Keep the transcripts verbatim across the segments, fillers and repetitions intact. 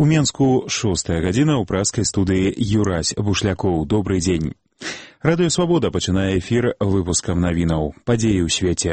У Менску шостая гадзіна ў праскай студыі Юрась Бушлякоў. Добрый дзень. Радыё Свабода пачынае эфір выпускам навінаў. Падзеі ў свеце.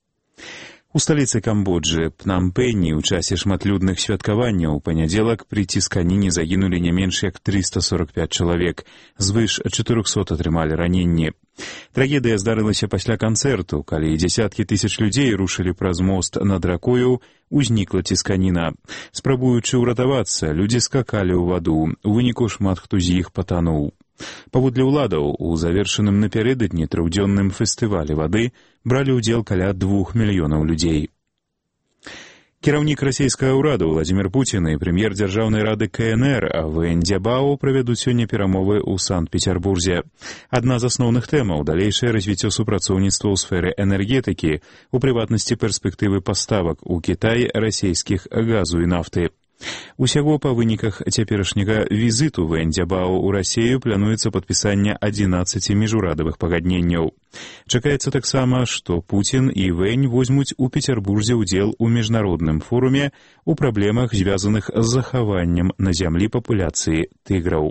У сталіцы Камбоджы, Пнампені, ў часе шматлюдных святкаванняў у панядзелак пры цісканіне загінулі не менш як трыста сорок пяць чалавек, звыш чатырохсот атрымалі раненні. Трагедыя здарылася пасля канцэрту, калі дзесяткі тысяч людзей рушылі праз мост над ракою, узнікла цісканіна. Спрабуючы ўратавацца, людзі скакалі ў ваду, у выніку шмат хто з іх патануў. Паводле ўладаў, у завершаным напярэдадні трыхдзённым фестывалі вады бралі ўдзел каля двух мільёнаў людзей. Кіраўнік расійскага ўраду Владзімір Пуцін і прэм'ер дзяржаўнай рады ка эн эр Вэнь Дзябао правядуць сёння перамовы ў Санкт-Пецярбурзе. Адна з асноўных тэмаў — далейшае развіццё супрацоўніцтва ў сферы энергетыкі, у прыватнасці перспектывы паставак у Кітай расійскіх газу і нафты. Усяго па выніках цяперашняга візіту Вэнь Дзябао ў Расію плануецца падпісанне адзінаццаці міжурадавых пагадненняў. Чакаецца таксама, што Пуцін і Вэнь возьмуць у Пецярбурзе ўдзел у міжнародным форуме у праблемах, звязаных з захаваннем на зямлі папуляцыі тыграў.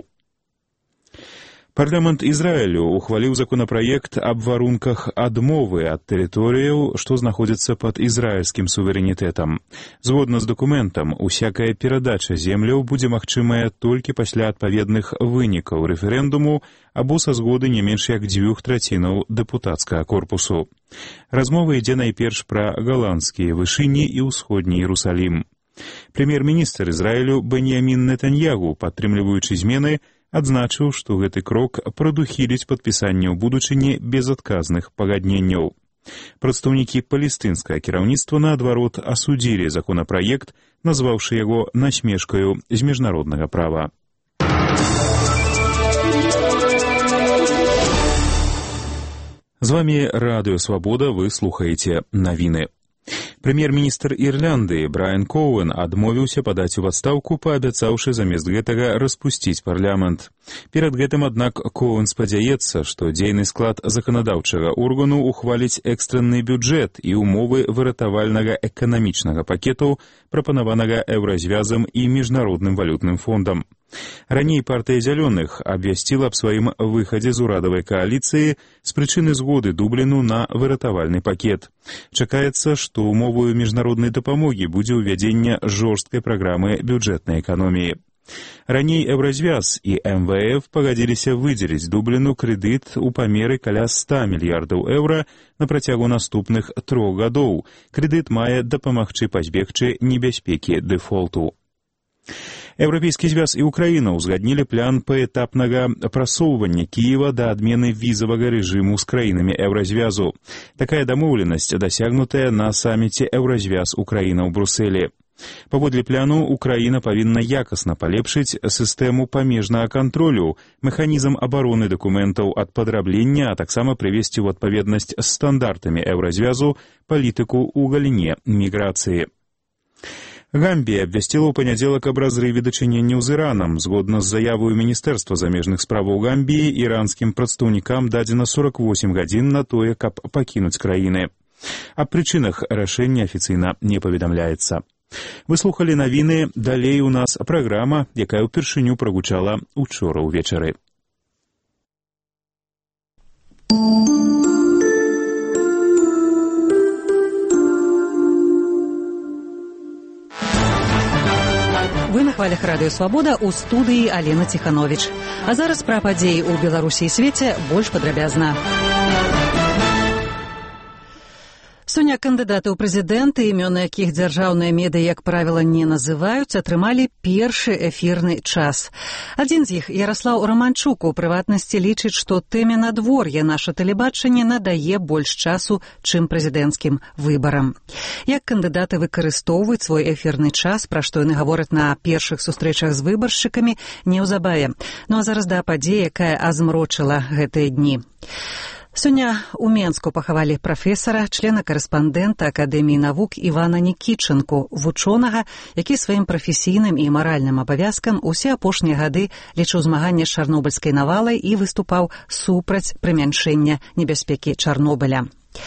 Парламент Ізраілю ухваліў законапраект аб варунках адмовы ад тэрыторыяў, што знаходзяцца пад ізраільскім суверэнітэтам. Згодна з дакументам, усякая перадача земляў будзе магчымая толькі пасля адпаведных вынікаў рэферэндуму або са згоды не менш як дзвюх трацінаў дэпутацкага корпусу. Размова ідзе найперш пра галандскія вышыні і ўсходні Іерусалім. Прэм'ер-міністр Ізраілю Беньямін Нетаньягу, падтрымліваючы змены, адзначыў, што гэты крок прадухіліць падпісанне ў будучыні безадказных пагадненняў. Прадстаўнікі палестынскага кіраўніцтва, наадварот, асудзілі законапраект, назваўшы яго насмешкаю з міжнароднага права. З вамі Радыё Свабода, вы слухаеце навіны. Прэм'ер-міністр Ірландыі Брайан Коуэн адмовіўся падаць у адстаўку, паабяцаўшы замест гэтага распусціць парламент. Перад гэтым, аднак, Коуэн спадзяецца, што дзейны склад заканадаўчага органу ухваліць экстрэнны бюджэт і ўмовы выратавальнага эканамічнага пакету, прапанаванага Еўразвязам і Міжнародным валютным фондам. Раней партыя зялёных абвясціла аб сваім выхадзе з урадавай кааліцыі з прычыны згоды Дубліну на выратавальны пакет. Чакаецца, што умовою міжнароднай дапамогі будзе ўвядзенне жорсткай праграмы бюджэтнай эканоміі. Раней Еўразвяз і эм вэ эф пагадзіліся выдзеліць Дубліну крэдыт у памеры каля ста мільярдаў еўра на працягу наступных трох гадоў. Крэдыт мае дапамагчы пазбегчы небяспекі дэфолту. Еўрапейскі звяз і Украіна ўзгаднілі план паэтапнага прасоўвання Кіева да адмены візавага рэжыму з краінамі Еўразвязу. Такая дамоўленасць дасягнутая на саміце Еўразвяз Украіна ў Брусэлі. Паводле пляну, Украіна павінна якасна палепшыць сістэму памежнага кантролю, механізм абароны дакументаў ад падраблення, а таксама прывесці ў адпаведнасць з стандартамі Еўразвязу палітыку ў галіне міграцыі. Гамбія абвясціла ў панядзелак аб разрыве дачыненняў з Іранам. Згодна з заявою Міністэрства замежных справаў Гамбіі, іранскім прадстаўнікам дадзена сорак восем гадзін на тое, каб пакінуць краіны. Аб прычынах рашэння афіцыйна не паведамляецца. Вы слухалі навіны, далей у нас праграма, якая ўпершыню прагучала учора ўвечары. Вы на хвалях Радыё Свабода, у студыі Алена Ціхановіч. А зараз пра падзеі ў Беларусі і свеце больш падрабязна. Сёння кандыдаты ў прэзідэнты, імёны якіх дзяржаўныя медыі, як правіла, не называюць, атрымалі першы эфірны час. Адзін з іх, Яраслаў Раманчук, у прыватнасці лічыць, што тэме надвор'я наша тэлебачанне надае больш часу, чым прэзідэнцкім выбарам. Як кандыдаты выкарыстоўваюць свой эфірны час, пра што яны гавораць на першых сустрэчах з выбаршчыкамі, неўзабаве. Ну а зараз да падзеі, якая азмрочыла гэтыя дні. Сёння ў Менску пахавалі прафесара, члена-карэспандэнта Акадэміі навук Івана Нікічынку, вучонага, які сваім прафесійным і маральным абавязкам усе апошнія гады лічыў змаганне з чарнобыльскай навалай і выступаў супраць прымяншэння небяспекі Чарнобыля.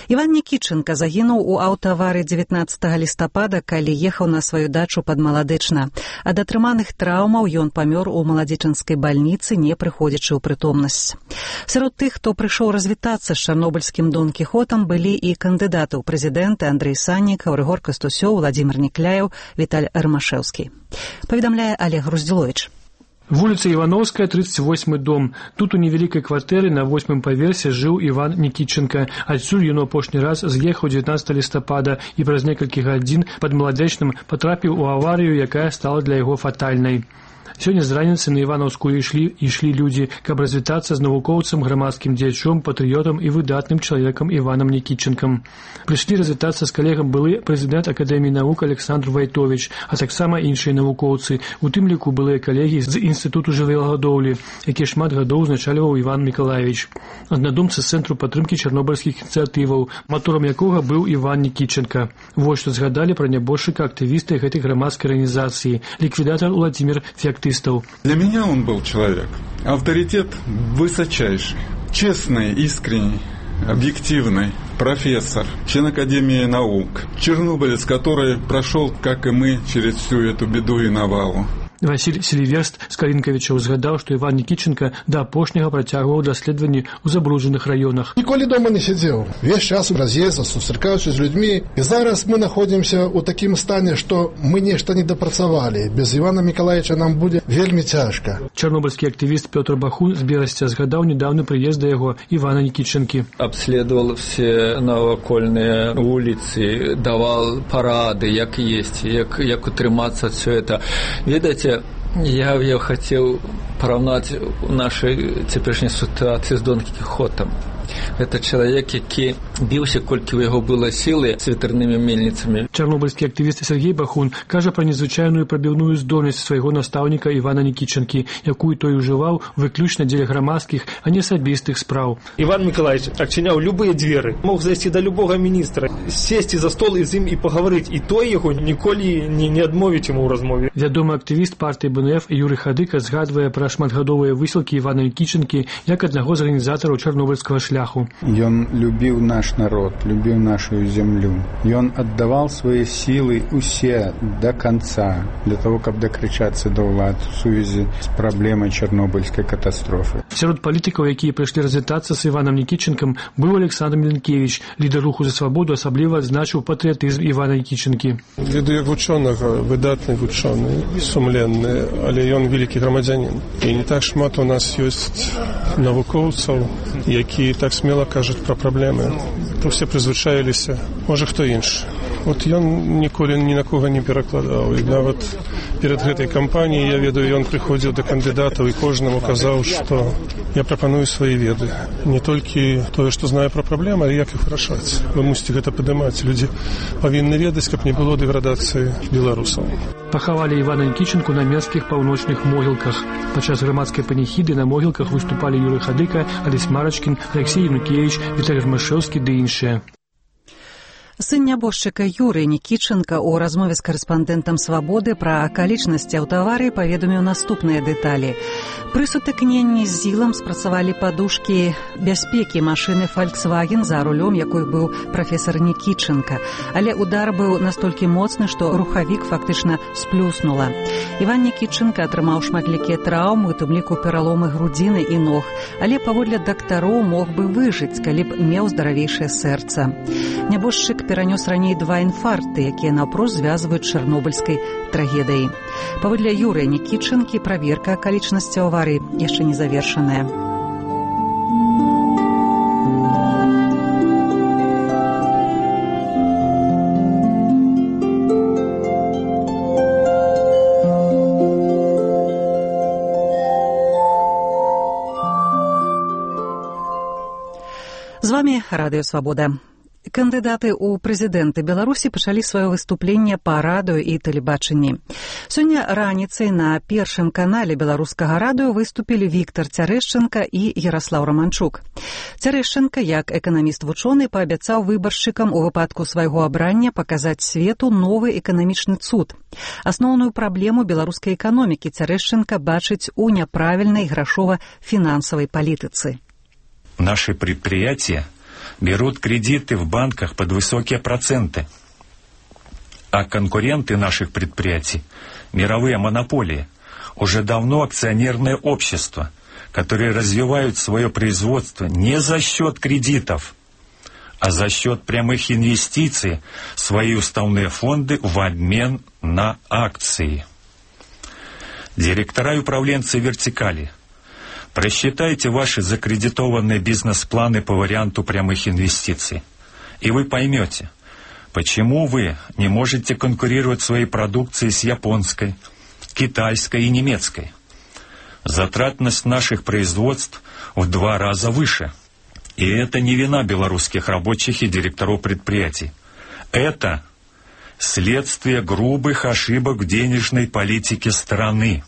Іван Нікіченка загінуў у аўтааварыі дзевятнаццатага лістапада, калі ехаў на сваю дачу пад Маладычна. Ад атрыманых траўмаў ён памёр у маладзечанскай бальніцы, не прыходзячы ў прытомнасць. Сярод тых, хто прыйшоў развітацца з чарнобыльскім Дон Кіхотам, былі і кандыдаты ў прэзідэнты Андрэй Саннікаў, Рыгор Кастусёў, Владзімир Некляеў, Віталь Рамашэўскі. Паведамляе Олег Груздзіловіч. Вуліца Івановская, тридцать восьмы дом. Тут у невялікай кватэры на восьмым паверсе жыў Іван Нікіченка. Адсюль ён у апошні раз з'ехаў дзевятнаццатага лістапада і праз некалькі гадзін пад Маладзечным патрапіў у аварыю, якая стала для яго фатальнай. Сёння з раніцы на Івановскую ішлі, ішлі людзі, каб развітацца з навукоўцам, грамадскім дзеячом, патрыётам і выдатным чалавекам Іванам Нікіченкам. Прыйшлі развітацца з калегам былы прэзідэнт Акадэміі навук Александр Вайтович, а таксама іншыя навукоўцы, у тым ліку былыя калегі з Інстытуту жывёлагадоўлі, які шмат гадоў узначальваў Іван Мікалаевіч. Аднадумцы з Цэнтру падтрымкі чарнобыльскіх ініцыятываў, маторам якога быў Іван Нікіченка. Вось што згадалі пра нябожчыка актывісты гэтай грамадскай арганізацыі, ліквідатар Владзімир Феоктистов. Для меня он был человек, авторитет высочайший, честный, искренний, объективный, профессор, член Академии наук, чернобылец, который прошел, как и мы, через всю эту беду и навалу. Василь Селіверст з Калінкавіча згадаў, што Іван Нікіченка да апошняга працягваў даследаванні ў забруджаных раёнах. Ніколі дома не сидзеў. Весь час раз'ездзаў, сустракаўся з людьми. І зараз мы находимся ў такім стане, што мы нешта не дапрацавалі. Без Івана Мікалаевича нам будзе вельмі цяжка. Чарнобыльскі актывіст Пётр Бахун з Берасця згадаў недаўны прыезд да яго Івана Нікіченкі. Обследовал все навакольныя вуліцы, давал парады, як есть, як, як утрымацца все это. Ведаеце, Я, я хотел поравнать нашей цяперашняй ситуации с Дон Кихотом. Это человек, які біўся, колькі ў яго было сілы з ветрянымі мельніцамі. Чарнобыльскі актывіст Сергей Бахун кажа пра незвычайную прабіўную здольнасць свайго настаўніка Івана Нікіченкі, якую той ужываў выключна дзеля грамадскіх, а не асабістых спраў. Іван Миколаевич адчыняў любыя дзверы, мог зайсці да любога міністра, сесці за стол і з ім і пагаварыць, і той яго ніколі не, не адмовіць яму ў размове. Вядомы актывіст партыі Бэ Эн Эф Юрый Хадыка згадвае пра шматгадовыя высілкі Івана Нікіченкі як аднаго з арганізатараў чарнобыльскага шляху. Ён любіў наш народ, любіў нашу зямлю. Ён аддаваў свае сілы усе до конца для того, каб дакрычацца да ўлад у сувязі з праблемай чарнобыльскай катастрофы. Сярод палітыкаў, якія прыйшлі развітацца з Іванам Нікіченкам, быў Александр Міленкевич, лідар руху за свабоду, асабліва адзначыў патрыятызм Івана Нікіченкі. Веду як вучонага, выдатны вучоны, сумленны, але ён вялікі грамадзянін. І не так шмат у нас ёсць навукоўцаў, які так смело кажуць пра праблемы. То все прызвычаіліся, можа хто іншы. От ён ніколі ні на кого не перакладаў. І нават перад гэтай кампаніяй, я ведаю, ён прыходзіў да кандыдатаў і кожнаму казаў, што я прапаную свае веды. Не толькі тое, што знаю пра праблемы, але як іх вырашаць. Вы мусіце гэта падымаць. Людзі павінны ведаць, каб не было дэградацыі беларусаў. Пахавалі Івана Нікіченку на менскіх паўночных могілках. Падчас грамадскай паніхіды на могілках выступалі Юрый Хадыка, Алесь Марачкін, Алексей Янукевич, Віталь Рамашэўскі ды іншыя. Сын нябожчыка Юрый Нікіченка ў размове з карэспандэнтам «Свабоды» пра акалічнасці аўтаварыі паведаміў наступныя дэталі. Пры сутыкненні з ЗІЛам спрацавалі падушкі бяспекі машыны «Фольксваген», за рулём якой быў прафесар Нікіченка. Але удар быў настолькі моцны, што рухавік фактычна сплюснула. Іван Нікіченка атрымаў шматлікія траўмы, у тым ліку пераломы грудзіны і ног, але паводле дактароў мог бы выжыць, калі б меў здаравейшае сэрца. Нябожчык перанёс раней два інфаркты, якія наўпрост звязваюць чарнобыльскай трагедыяй. Паводле Юрыя Нікіченкі праверка акалічнасцяў аварыі яшчэ не завершаная. З вами Радыё Свабода. Кандыдаты ў прэзідэнты Беларусі пачалі сваё выступленне па радыё і тэлебачанні. Сёння раніцай на першым канале беларускага радыё выступілі Віктар Цярэшчанка і Яраслаў Раманчук. Цярэшчанка, як эканаміст-вучоны, паабяцаў выбаршчыкам у выпадку свайго абрання паказаць свету новы эканамічны цуд. Асноўную праблему беларускай эканомікі Цярэшчанка бачыць у няправільнай грашова-фінансавай палітыцы. Наши предприятия берут кредиты в банках под высокие проценты. А конкуренты наших предприятий, мировые монополии, уже давно акционерное общество, которые развивают свое производство не за счет кредитов, а за счет прямых инвестиций в свои уставные фонды в обмен на акции. Директора и управленцы вертикали, просчитайте ваши закредитованные бизнес-планы по варианту прямых инвестиций, и вы поймете, почему вы не можете конкурировать своей продукцией с японской, китайской и немецкой. Затратность наших производств в два раза выше. И это не вина белорусских рабочих и директоров предприятий. Это следствие грубых ошибок в денежной политике страны.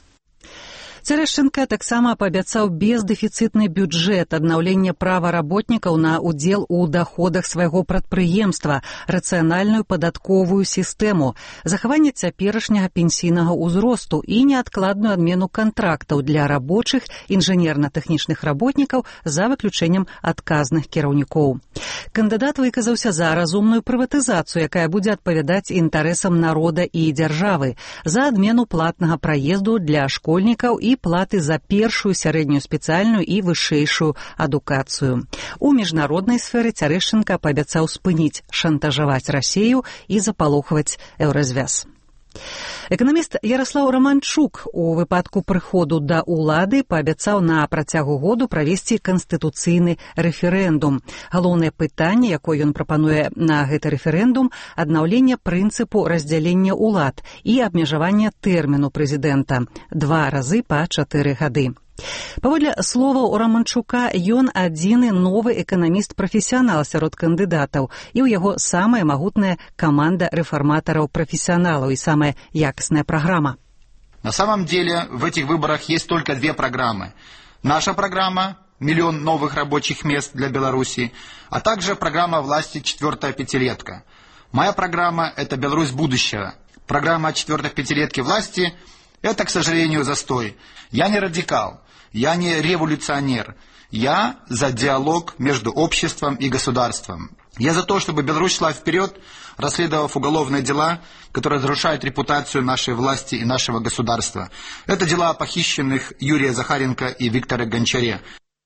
Цярэшчынка таксама паабяцаў бездэфіцытны бюджэт, аднаўленне права работнікаў на ўдзел у даходах свайго прадпрыемства, рацыянальную падатковую сістэму, захаванне цяперашняга пенсійнага ўзросту і неадкладную адмену кантрактаў для рабочых інжынерна-тэхнічных работнікаў за выключэннем адказных кіраўнікоў. Кандыдат выказаўся за разумную прыватызацыю, якая будзе адпавядаць інтарэсам народа і дзяржавы, за адмену платнага праезду для школьнікаў і платы за першую, сярэднюю спецыяльную і вышэйшую адукацыю. У міжнароднай сферы Цярэшчынка паабяцаў спыніць шантажаваць Расею і запалохваць еўразвяз. Эканаміст Яраслаў Раманчук у выпадку прыходу да ўлады паабяцаў на працягу году правесці канстытуцыйны рэферэндум. Галоўнае пытанне, якое ён прапануе на гэты рэферэндум, аднаўленне прынцыпу раздзялення ўлад і абмежавання тэрміну прэзідэнта два разы па чатыры гады. Паводле словаў Раманчука, ён адзіны новы эканаміст-прафесіянал сярод кандыдатаў, і ў яго самая магутная каманда рэфарматараў-прафесіяналаў і самая якасная праграма. На самом деле в этих выборах есть только две программы. Наша программа «Миллион новых рабочих мест для Беларуси», а также программа власти «Четвертая пятилетка». Моя программа – это «Беларусь будущего». Программа «Четвертой пятилетки власти» – это, к сожалению, застой. Я не радикал. Я не революционер. Я за диалог между обществом и государством. Я за то, чтобы Беларусь шла вперед, расследовав уголовные дела, которые разрушают репутацию нашей власти и нашего государства. Это дела о похищенных Юрия Захаренко и Виктора Гончаре.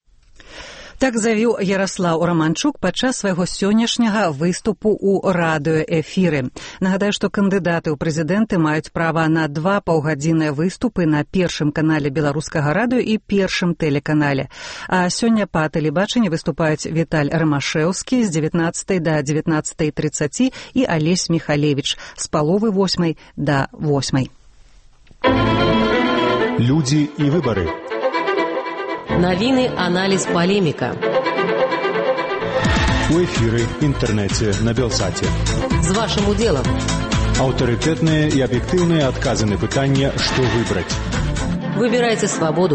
Так заявіў Яраслаў Раманчук падчас свайго сённяшняга выступу ў радыёэфіры. Нагадаю, што кандыдаты ў прэзідэнты маюць права на два паўгадзінныя выступы на першым канале беларускага радыё і першым тэлеканале. А сёння па тэлебачанні выступаюць Віталь Рамашэўскі з дзевятнаццатай да дзевятнаццатай трыццаці і Алесь Міхалевіч з паловы восьмай да восьмай. Людзі і выбары. Навіны, аналіз, палеміка. У эфіры, інтэрнэце, на Белсаце. З вашым удзелам. Аўтарытэтныя і аб'ектыўныя адказы на пытанне, што выбраць. Выбірайце свабоду.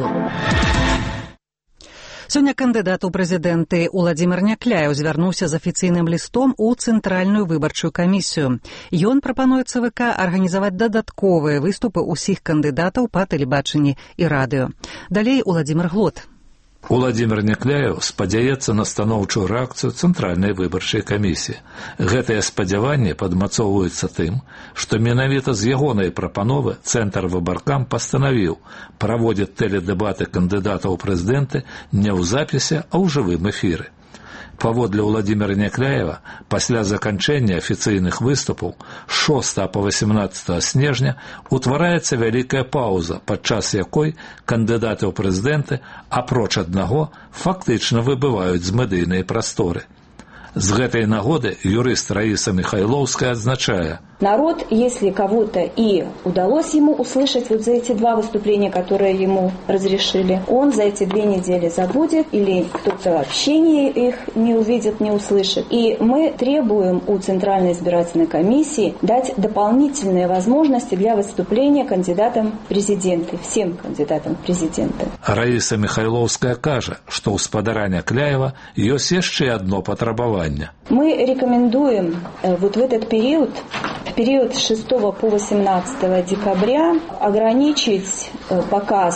Сёння кандыдат у прэзідэнты Уладзімір Някляеў звярнуўся з афіцыйным лістом у Цэнтральную выбарчую камісію. Ён прапануе ЦВК арганізаваць дадатковыя выступы ўсіх кандыдатаў па тэлебачанні і радыё. Далей Уладзімір Глот. Уладзімір Някляеў спадзяецца на станоўчую рэакцыю Цэнтральнай выбарчай камісіі. Гэтыя спадзяванні падмацоўваюцца тым, што менавіта з ягонай прапановы Цэнтр выбаркам пастанавіў праводзіць тэледэбаты кандыдатаў у прэзідэнты не ў запісе, а ў жывым эфіры. Паводле Уладзіміра Някляева, пасля заканчэння афіцыйных выступаў шостага па васямнаццатае снежня утвараецца вялікая паўза, падчас якой кандыдаты ў прэзідэнты, апроч аднаго, фактычна выбываюць з медыйнай прасторы. З гэтай нагоды юрыст Раиса Михайловская адзначае: народ, если кого-то и удалось ему услышать вот за эти два выступления, которые ему разрешили, он за эти две недели забудет или кто-то вообще не их не увидит, не услышит. И мы требуем у Центральной избирательной комиссии дать дополнительные возможности для выступления кандидатам в президенты, всем кандидатам в президенты. Раиса Михайловская кажа, што ў спадара Някляева ёсць яшчэ адно патрабаванне. Мы рекомендуем вот в этот период, в период с шестого по восемнадцатое декабря, ограничить показ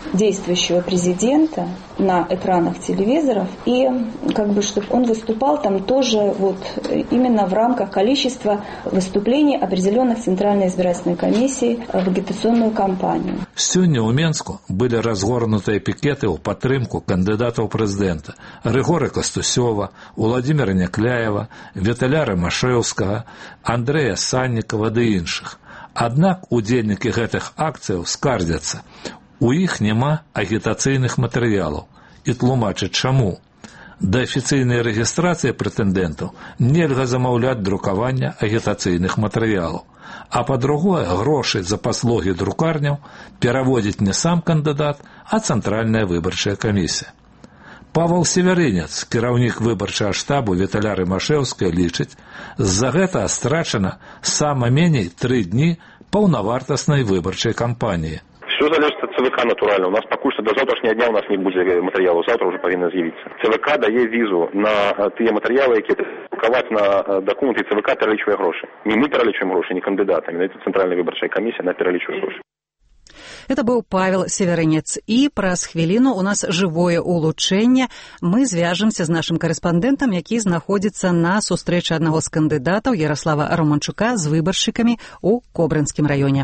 действующего президента на экранах телевизоров, и как бы, чтобы он выступал там тоже вот именно в рамках количества выступлений определенных Центральной избирательной комиссии в агитационную кампанию. Сёння ў Менску былі разгорнутыя пікеты ў падтрымку кандыдатаў прэзідэнта Рыгора Кастусёва, Уладзіміра Някляева, Віталя Рымашэўскага, Андрэя Саннікава ды іншых. Аднак удзельнікі гэтых акцыяў скардзяцца. У іх няма агітацыйных матэрыялаў і тлумачаць чаму. Да афіцыйнай рэгістрацыі прэтэндэнтаў нельга замаўляць друкавання агітацыйных матэрыялаў. А па-другое, грошы за паслугі друкарняў пераводзіць не сам кандыдат, а Цэнтральная выбарчая камісія. Павел Северынец, кіраўнік выбарчага штабу Віталя Рымашэўская, лічыць, з-за гэта страчана сама меней тры дні паўнавартаснай выбарчай кампаніі. Все залежит от ЦВК натурально. У нас пока что до завтрашнего дня у нас не будет материалу, завтра уже повинно з'явиться. ЦВК дає візу на ті матеріали, які друкувати на документи, ЦВК перелічує гроші. Не ми перелічуємо гроші, не кандидатами, це Центральна виборча комісія, вона перелічує гроші. Это быў Павел Северынец. І праз хвіліну у нас жывое улучэнне. Мы звяжемся з нашым карэспандэнтам, які знаходзіцца на сустрэчы аднаго з кандыдатаў Ярослава Романчука з выбаршчыкамі ў Кобрынскім раёне.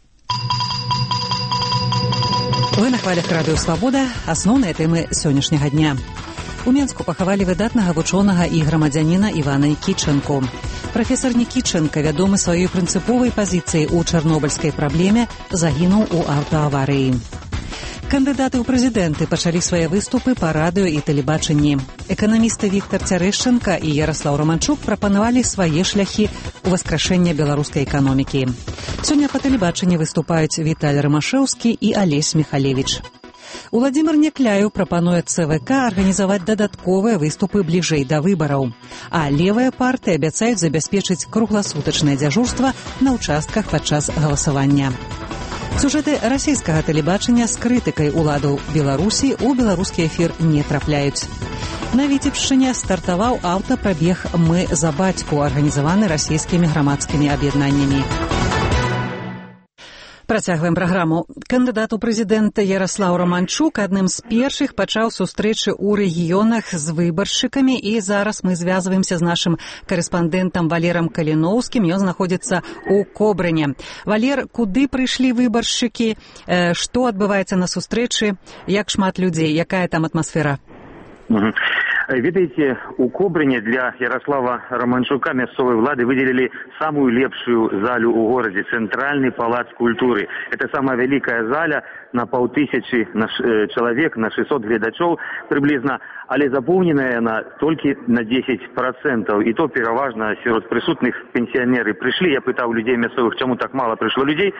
Вы на хвалях радыё «Свабода». Асноўныя тэмы сённяшняга дня. У Менску пахавалі выдатнага вучонага і грамадзяніна Івана Нікітчэнку. Прафесар Нікітчэнка, вядомы сваёй прынцыповай пазіцыяй у чарнобыльскай праблеме, загінуў у аўтааварыі. Кандыдаты ў прэзідэнты пачалі свае выступы па радыё і тэлебачанні. Эканамісты Віктар Цярэшчанка і Ярослаў Романчук прапанавалі свае шляхі ў васкрашэння беларускай эканомікі. Сёння па тэлебачанні выступаюць Віталь Рымашэўскі і Алесь Міхалевіч. Уладзімір Някляеў прапануе ЦВК арганізаваць дадатковыя выступы бліжэй да выбараў. А левыя партыі абяцаюць забяспечыць кругласутачнае дзяжурства на ўчастках падчас галасавання. Сюжэты расійскага тэлебачання з крытыкай уладаў Беларусі ў беларускі эфір не трапляюць. На Віцебшчыне стартаваў аўтапрабег «Мы за бацьку», арганізаваны расійскімі грамадскімі аб'яднаннямі. Працягваем праграму. Кандыдат у прэзідэнта Ярослаў Романчук адным з першых пачаў сустрэчы ў рэгіёнах з выбаршчыкамі, і зараз мы звязваемся з нашым карэспандэнтам Валерам Каліноўскім. Ён знаходзіцца ў Кобрыне. Валер, куды прыйшлі выбаршчыкі? Што адбываецца на сустрэчы? Як шмат людзей? Якая там атмасфера? Угу. Ведаеце, у Кобрыне для Ярослава Романчука мясцовай улады выделили самую лепшую залю у городе, Центральный палац культуры. Это самая великая заля на паўтысячы человек, на шестьсот гледачоў приблизно, але запоўненая она только на десять процентов. И то пераважна сярод прысутных пенсионеры пришли. Я пытаў людей мясцовых, чему так мало пришло людей.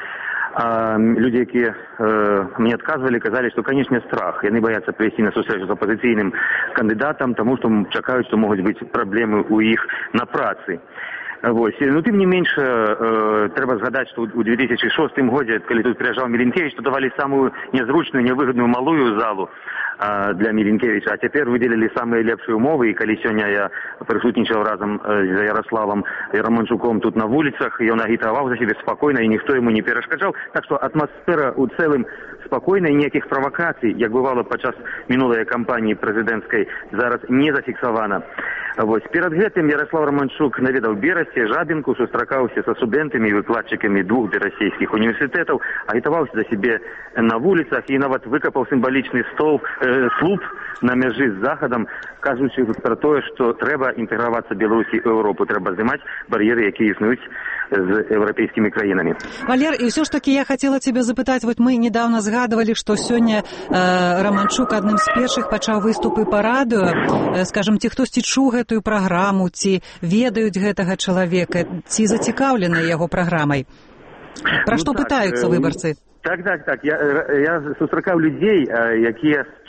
А люди, якія э, мне отказывали, казали, что, конечно, страх. Яны боятся прийти на сустрэчу з апозіцыйным кандыдатам, тому что чакаюць, что могут быть проблемы у іх на працы. Вот. Но тем не меньше, э, треба згадать, что у две тысячи шестом году, когда тут приезжал Миленкевич, то давали самую незручную, невыгодную малую залу э, для Миленкевича, а теперь выделили самые лепшие умовы, и когда сегодня я присутничал разом э, с Ярославом и Романчуком тут на улицах, и он агитовал за себя спокойно, и никто ему не перешкоджал, так что атмосфера у целым спокойна, и никаких провокаций, як бывало подчас минулой кампании президентской, зараз не зафиксовано. Вот. Перед гэтым Ярослав Романчук наведал Берасці, Жабінку, сустракаўся со студэнтамі і выкладчыкамі двух берасцейскіх універсітэтаў, агітаваўся за себе на вуліцах і нават выкапаў сімвалічны стол, э, слуп на мяжы з захадам, кажучы пра тое, што трэба інтэгравацца Беларусі ў Еўропу, трэба здымаць бар'еры, якія існуюць з еўрапейскімі краінамі. Валер, і ўсё ж таки я хотела тебя запытаць, вот мы недавно згадывали, што сёння э, Романчук адным з першых пачаў выступы па радыё, э, скажем, ці хтосьці чуў гэтую праграму, ці ведаюць гэтага чалавека, ці зацікаўлены яго праграмай? Пра ну, што так, пытаюцца выбарцы? Так, так, так. Я, я сустракаў людзей, якія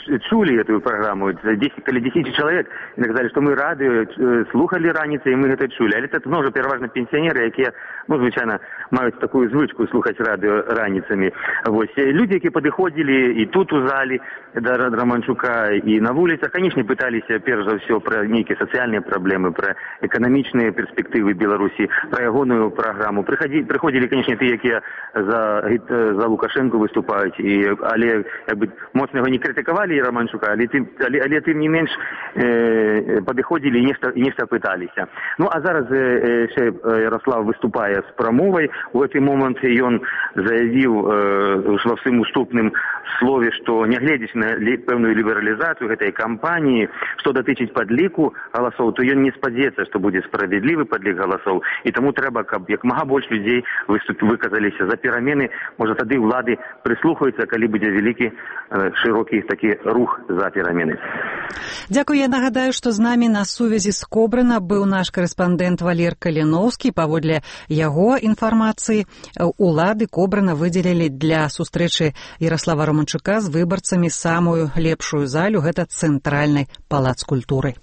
чули эту программу, десять или десять человек, и сказали, что мы радио слухали раніцай, и мы это чули. Але это тоже переважно пенсионеры, якія, ну, звичайно, мають такую звичку слухать радио раніцами. Вот. Люди, які подходили и тут у залі до Романчука, и на улицах, конечно, пытались, перш за все, про некие социальные проблемы, про экономичные перспективы Беларуси, про ягоную программу. Приходили, приходили, конечно, те, якія за, за Лукашенко выступают, и, але, как бы, моцно его не критиковали Романчука, але, але, але тем не менш э, подходили и нечто, и нечто пытались. Ну, а зараз э, ще Ярослав выступая с промовой, в этот момент и он заявил э, во всем уступным слове, что не глядячи на ли, певную либерализацию этой кампании, что дотычить подліку голосов, то он не спадется, что будет справедливый подлік голосов, и тому треба, как як мага больше людей выступ, выказались за перемены, может, тогда влады прислухаются, коли будет великий, э, широкий таки рух за перемены. Дякую. Я нагадаю, што з намі на сувязі з Кобрына быў наш корэспандэнт Валер Каліноўскі. Паводле яго інфармацыі, улады Кобрына выдзелілі для сустрэчы Ярослава Романчука з выбарцамі самую лепшую залю, гэта цэнтральны палац культуры.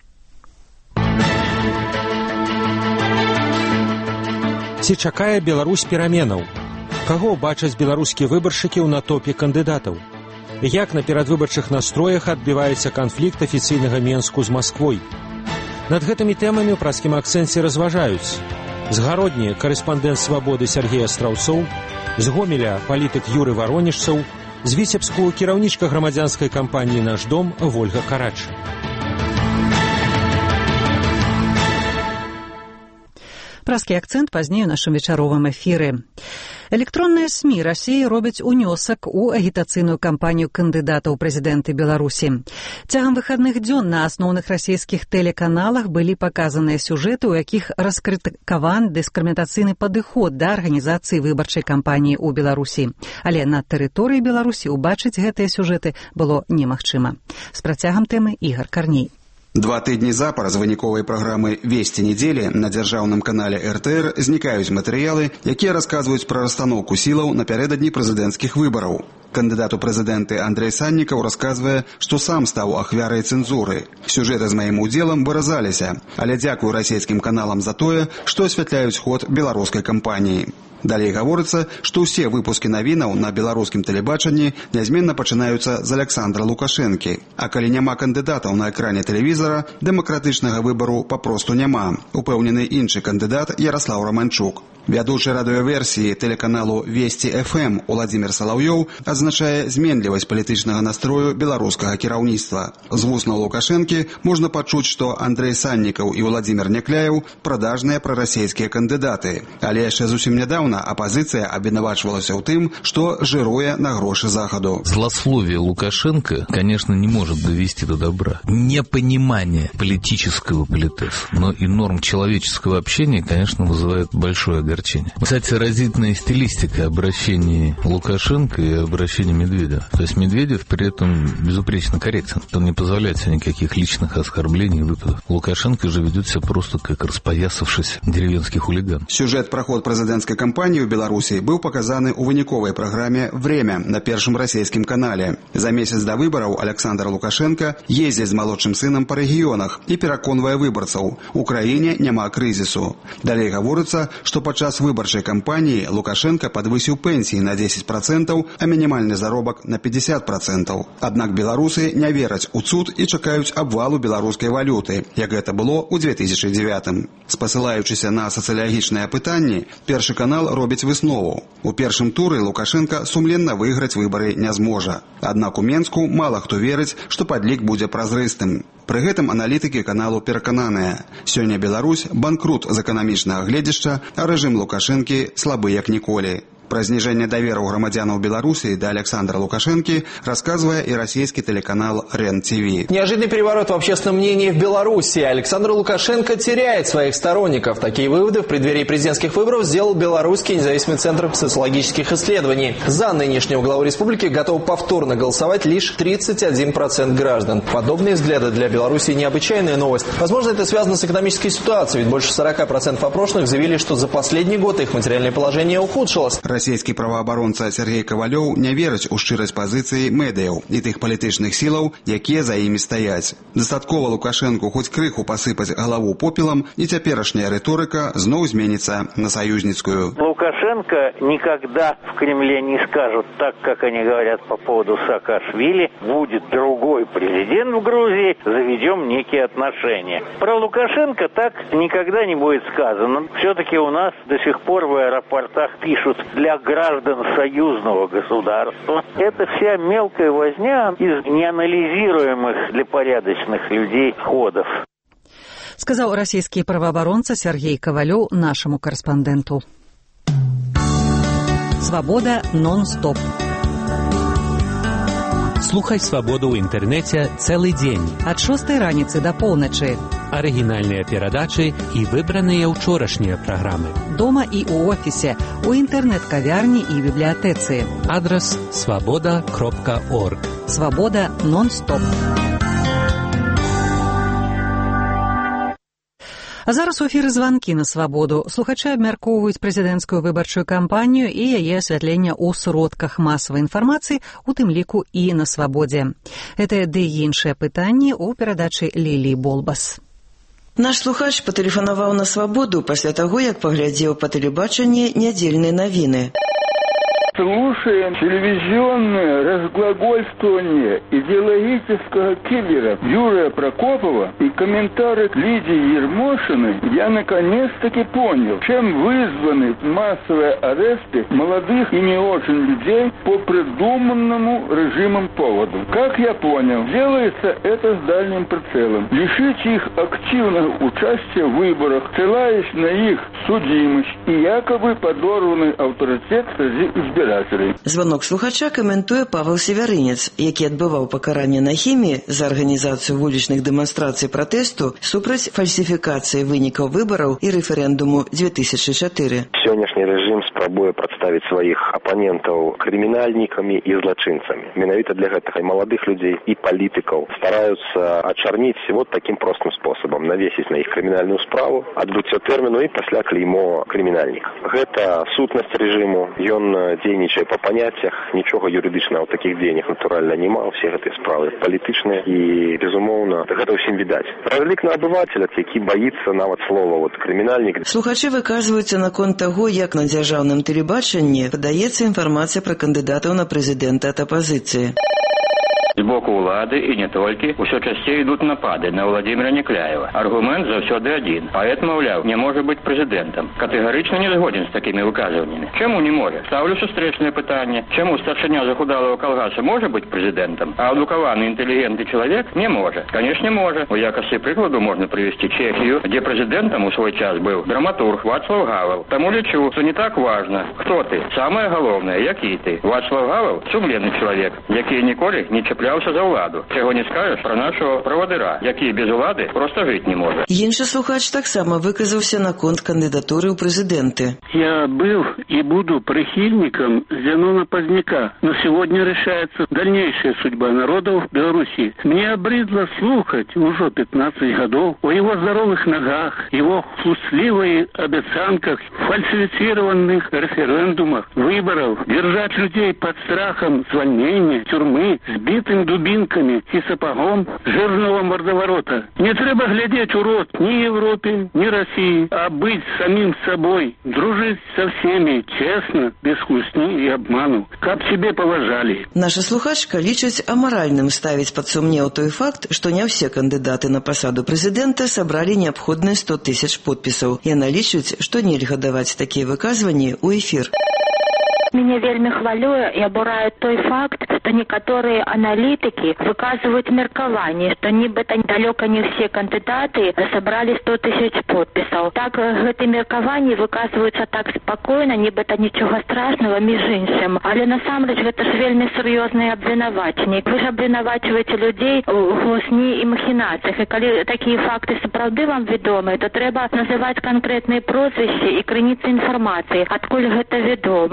Ці чакае Беларусь пераменаў? Каго бачаць беларускія выбаршчыкі ў натопе кандыдатаў? Як на перадвыбарчых настроях адбіваецца канфлікт афіцыйнага Менску з Масквой? Над гэтымі тэмамі ў празкім акцэнце разважаюць з Гародні корэспандэнт «Свабоды» Сергей Астраўцоў, з Гомеля палітык Юры Варонежцаў, з Віцебску кіраўнічка грамадзянскай кампаніі «Наш дом» Вольга Карач. Празкі акцэнт пазней у нашым вечаровым эфіры. Электронныя СМІ Расіі робяць унёсак у агітацыйную кампанію кандыдата ў прэзідэнты Беларусі. Цягам выхадных дзён на асноўных расійскіх тэлеканалах былі паказаныя сюжэты, у якіх раскрытыкаваны дыскрымінацыйны падыход да арганізацыі выбарчай кампаніі ў Беларусі. Але на тэрыторыі Беларусі ўбачыць гэтыя сюжэты было немагчыма. З працягам тэмы Ігар Карней. Два тыдні запар з выніковай праграмы «Весці недзелі» на дзяржаўным канале эр тэ эр знікаюць матэрыялы, якія расказваюць пра расстаноўку сілаў напярэдадні прэзідэнцкіх выбараў. Кандыдат у прэзідэнты Андрэй Саннікаў расказвае, што сам стаў ахвярай цэнзуры. Сюжэты з маім удзелам выразаліся, але дзякую расійскім каналам за тое, што асвятляюць ход беларускай кампаніі. Далей гаворыцца, што ўсе выпускі навінаў на беларускім тэлебачанні нязменна пачынаюцца з Александра Лукашэнкі. А калі няма кандыдатаў на экране тэлевізара, дэмакратычнага выбару папросту няма, упэўнены іншы кандыдат Ярослав Романчук. Вядучы радыёверсіі тэлеканалу «Весці эф эм» Уладзімір Салаўёў адзначае зменлівасць палітычнага настрою беларускага кіраўніцтва. З вуснаў Лукашэнкі можна пачуць, што Андрэй Саннікаў і Уладзімір Някляеў прадажныя прарасійскія кандыдаты. Але яшчэ зусім нядаўна оппозиция обвинувачивалась в том, что жируя на гроши Заходу. Злословие Лукашенко, конечно, не может довести до добра. Непонимание политического политеса, но и норм человеческого общения, конечно, вызывает большое огорчение. Кстати, разительная стилистика обращений Лукашенко и обращений Медведева. То есть Медведев при этом безупречно корректен. Он не позволяет себе никаких личных оскорблений и выпадов. Лукашенко же ведет себя просто как распоясавшийся деревенский хулиган. Сюжет про ход президентской кампании в Беларуси был показаны у выніковай программе «Время» на першым расійскім канале. За месяц до выборов Александр Лукашенко ездит с молодшим сыном по регионах и пераконвае выборцаў. У краіне няма крызісу. Далей гаворыцца, што падчас выбарчай кампаніі Лукашенко падвысіў пенсии на десять процентов, а минимальный заробак на пятьдесят процентов. Аднак беларусы не вераць у цуд и чакаюць абвалу беларускай валюты, як гэта было ў две тысячи девятым. Спасылаючыся на сацыялагічныя пытанні, першы канал робіць выснову. У першым туры Лукашенко сумленна выйграць выбары не зможа. Аднак у Менску мала хто верыць, што падлік будзе празрыстым. Пры гэтым аналітыкі каналу перакананыя. Сёння Беларусь банкрут з эканамічнага гледзяшча, а рэжым Лукашэнкі слабы як ніколі. Про снижение доверия громадянов Беларуси до Александра Лукашенки рассказывая и российский телеканал РЕН-ТВ. Неожиданный переворот в общественном мнении в Беларуси. Александр Лукашенко теряет своих сторонников. Такие выводы в преддверии президентских выборов сделал Белорусский независимый центр социологических исследований. За нынешнего главу республики готов повторно голосовать лишь тридцать один процент граждан. Подобные взгляды для Беларуси необычайная новость. Возможно, это связано с экономической ситуацией, ведь больше сорока процентов опрошенных заявили, что за последний год их материальное положение ухудшилось. Расійскі праваабаронца Сергей Кавалёў не верыць у шчырасць пазіцыі медыяў і тых палітычных сілаў, якія за імі стаяць. Дастаткова Лукашэнку хоць крыху пасыпаць галаву попелам, і цяперашняя рыторыка зноў зменіцца на союзницкую. Лукашенко никогда в Кремле не скажут так, как они говорят по поводу Саакашвили. Будет другой президент в Грузии, заведем некие отношения. Про Лукашенко так никогда не будет сказано. Все-таки у нас до сих пор в аэропортах пишут «для граждан союзного государства». Это вся мелкая возня из неанализируемых для порядочных людей ходов. Сказал российский правооборонца Сергей Ковалёв нашему корреспонденту. Свобода нон-стоп. Слухай свабоду ў інтэрнэце цэлы дзень. Ад шостай раніцы да поўначы. Арыгінальныя перадачы і выбраныя ўчорашнія праграмы. Дома і ў офісе, у інтэрнэт-кавярні і бібліятэцы. Адрас свабода кропка орг. Свабода нон-стоп. А зараз у эфіры званкі на свабоду. Слухачы абмяркоўваюць прэзідэнцкую выбарчую кампанію і яе асвятлення ў сродках масавай інфармацыі, у тым ліку і на свабодзе. Гэтыя ды іншыя пытанні ў перадачы Ліліі Болбас. Наш слухач патэлефанаваў на свабоду пасля таго, як паглядзеў па тэлебачанні нядзельныя навіны. Слушаем телевизионное разглагольствование идеологического киллера Юрия Прокопова и комментарий Лидии Ермошиной, я наконец-таки понял, чем вызваны массовые аресты молодых и не очень людей по придуманному режимом поводу. Как я понял, делается это с дальним прицелом. Лишить их активного участия в выборах, ссылаясь на их судимость и якобы подорванный авторитет среди избирателей. Звонок слухача каментуе Павел Севярынец, які адбываў пакаранне на хіміі за арганізацыю вулічных дэманстрацый пратэсту супраць фальсіфікацыі вынікаў выбараў і рэферэндуму две тысячи чатыры. Сённяшні рэжым спрабуе прадставіць сваіх апанентаў крымінальнікамі і злачынцамі. Менавіта для гэтага і маладых людзей, і палітыкаў стараюцца ачарніць вот таким простым спосабам, навесіць на іх крымінальную справу, адбыццё тэрміну і пасля клеймо крымінальніка. Гэта сутнасць рэжыму, ён дзейнічае па паняццях, нічога юрыдычнага ў такіх дзеяннях натуральна няма, усе гэтыя справы палітычныя і, безумоўна, гэта ўсім відаць. Разлік на абывацеля, які баіцца нават слова вот крымінальнік. Слухачы выказваюцца наконт таго, як на дзяржаўным тэлебачанні падаецца інфармацыя пра кандыдатаў на прэзідэнта ад апазіцыі. З боку ўлады і не толькі ўсё часцей ідуць напады на Владимира Некляева. Аргумент заўсёды адзін. Паэт, маўляў, не можа быць прэзідэнтам. Катэгарычна не згоден з такімі выказваннямі. Чаму не можа? Ставлю сустрэчнае пытанне. Чаму старшыня захудалого калгаса можа быць прэзідэнтам, а адукаваны інтэлігентны чалавек не можа? Канешне, можа. У якасці прыкладу можна прывесці Чэхію, дзе прэзідэнтам у свой час быў драматург Вацлав Гавел. Таму лічу, што не так важна, хто ты. Самае галоўнае, які ты. Вацлав Гавел – сумленны чалавек, які ніколі не чапляўся за ўладу. Чаго не скажаш пра нашого правадыра, які без улады проста жыць не можа. Іншы слухач таксама выказаўся наконт кандыдатуры ў прэзідэнты. Я был и буду прихильником Зенона Поздняка, но сегодня решается дальнейшая судьба народов Беларуси. Мне обрыдло слухать уже пятнадцать годов о его здоровых ногах, его хлустливых обещанках, фальсифицированных референдумах, выборов, держать людей под страхом звольнения, тюрьмы, сбитым дубинками и сапогом жирного мордоворота. Не треба глядеть у рот ни Европе, ни России, а быть самим собой, дружить со всеми, честно, без хлусни и обману, каб себе поважали. Наша слухачка лічыць амаральным ставіць пад сумнеў той факт, што не ўсе кандыдаты на пасаду прэзідэнта сабралі неабходныя сто тысяч подпісаў. Яна лічыць, што нельга даваць такія выказванні ў эфір. Меня вельмі хвалюе и обурает той факт, что некоторые аналитики выказывают меркование, что нібыта далеко не все кандидаты собрали сто тысяч подписов. Так, эти меркования выказываются так спокойно, нібыта ничего страшного, між іншим. Але насамрэч, это ж вельмі серьезные обвинувачення. Вы же обвинувачиваете людей у хлусні и махинациях. И коли такие факты сапраўды вам ведомы, то треба называть конкретные прозвища и крыніцы информации, откуль гэта ведома. Инакше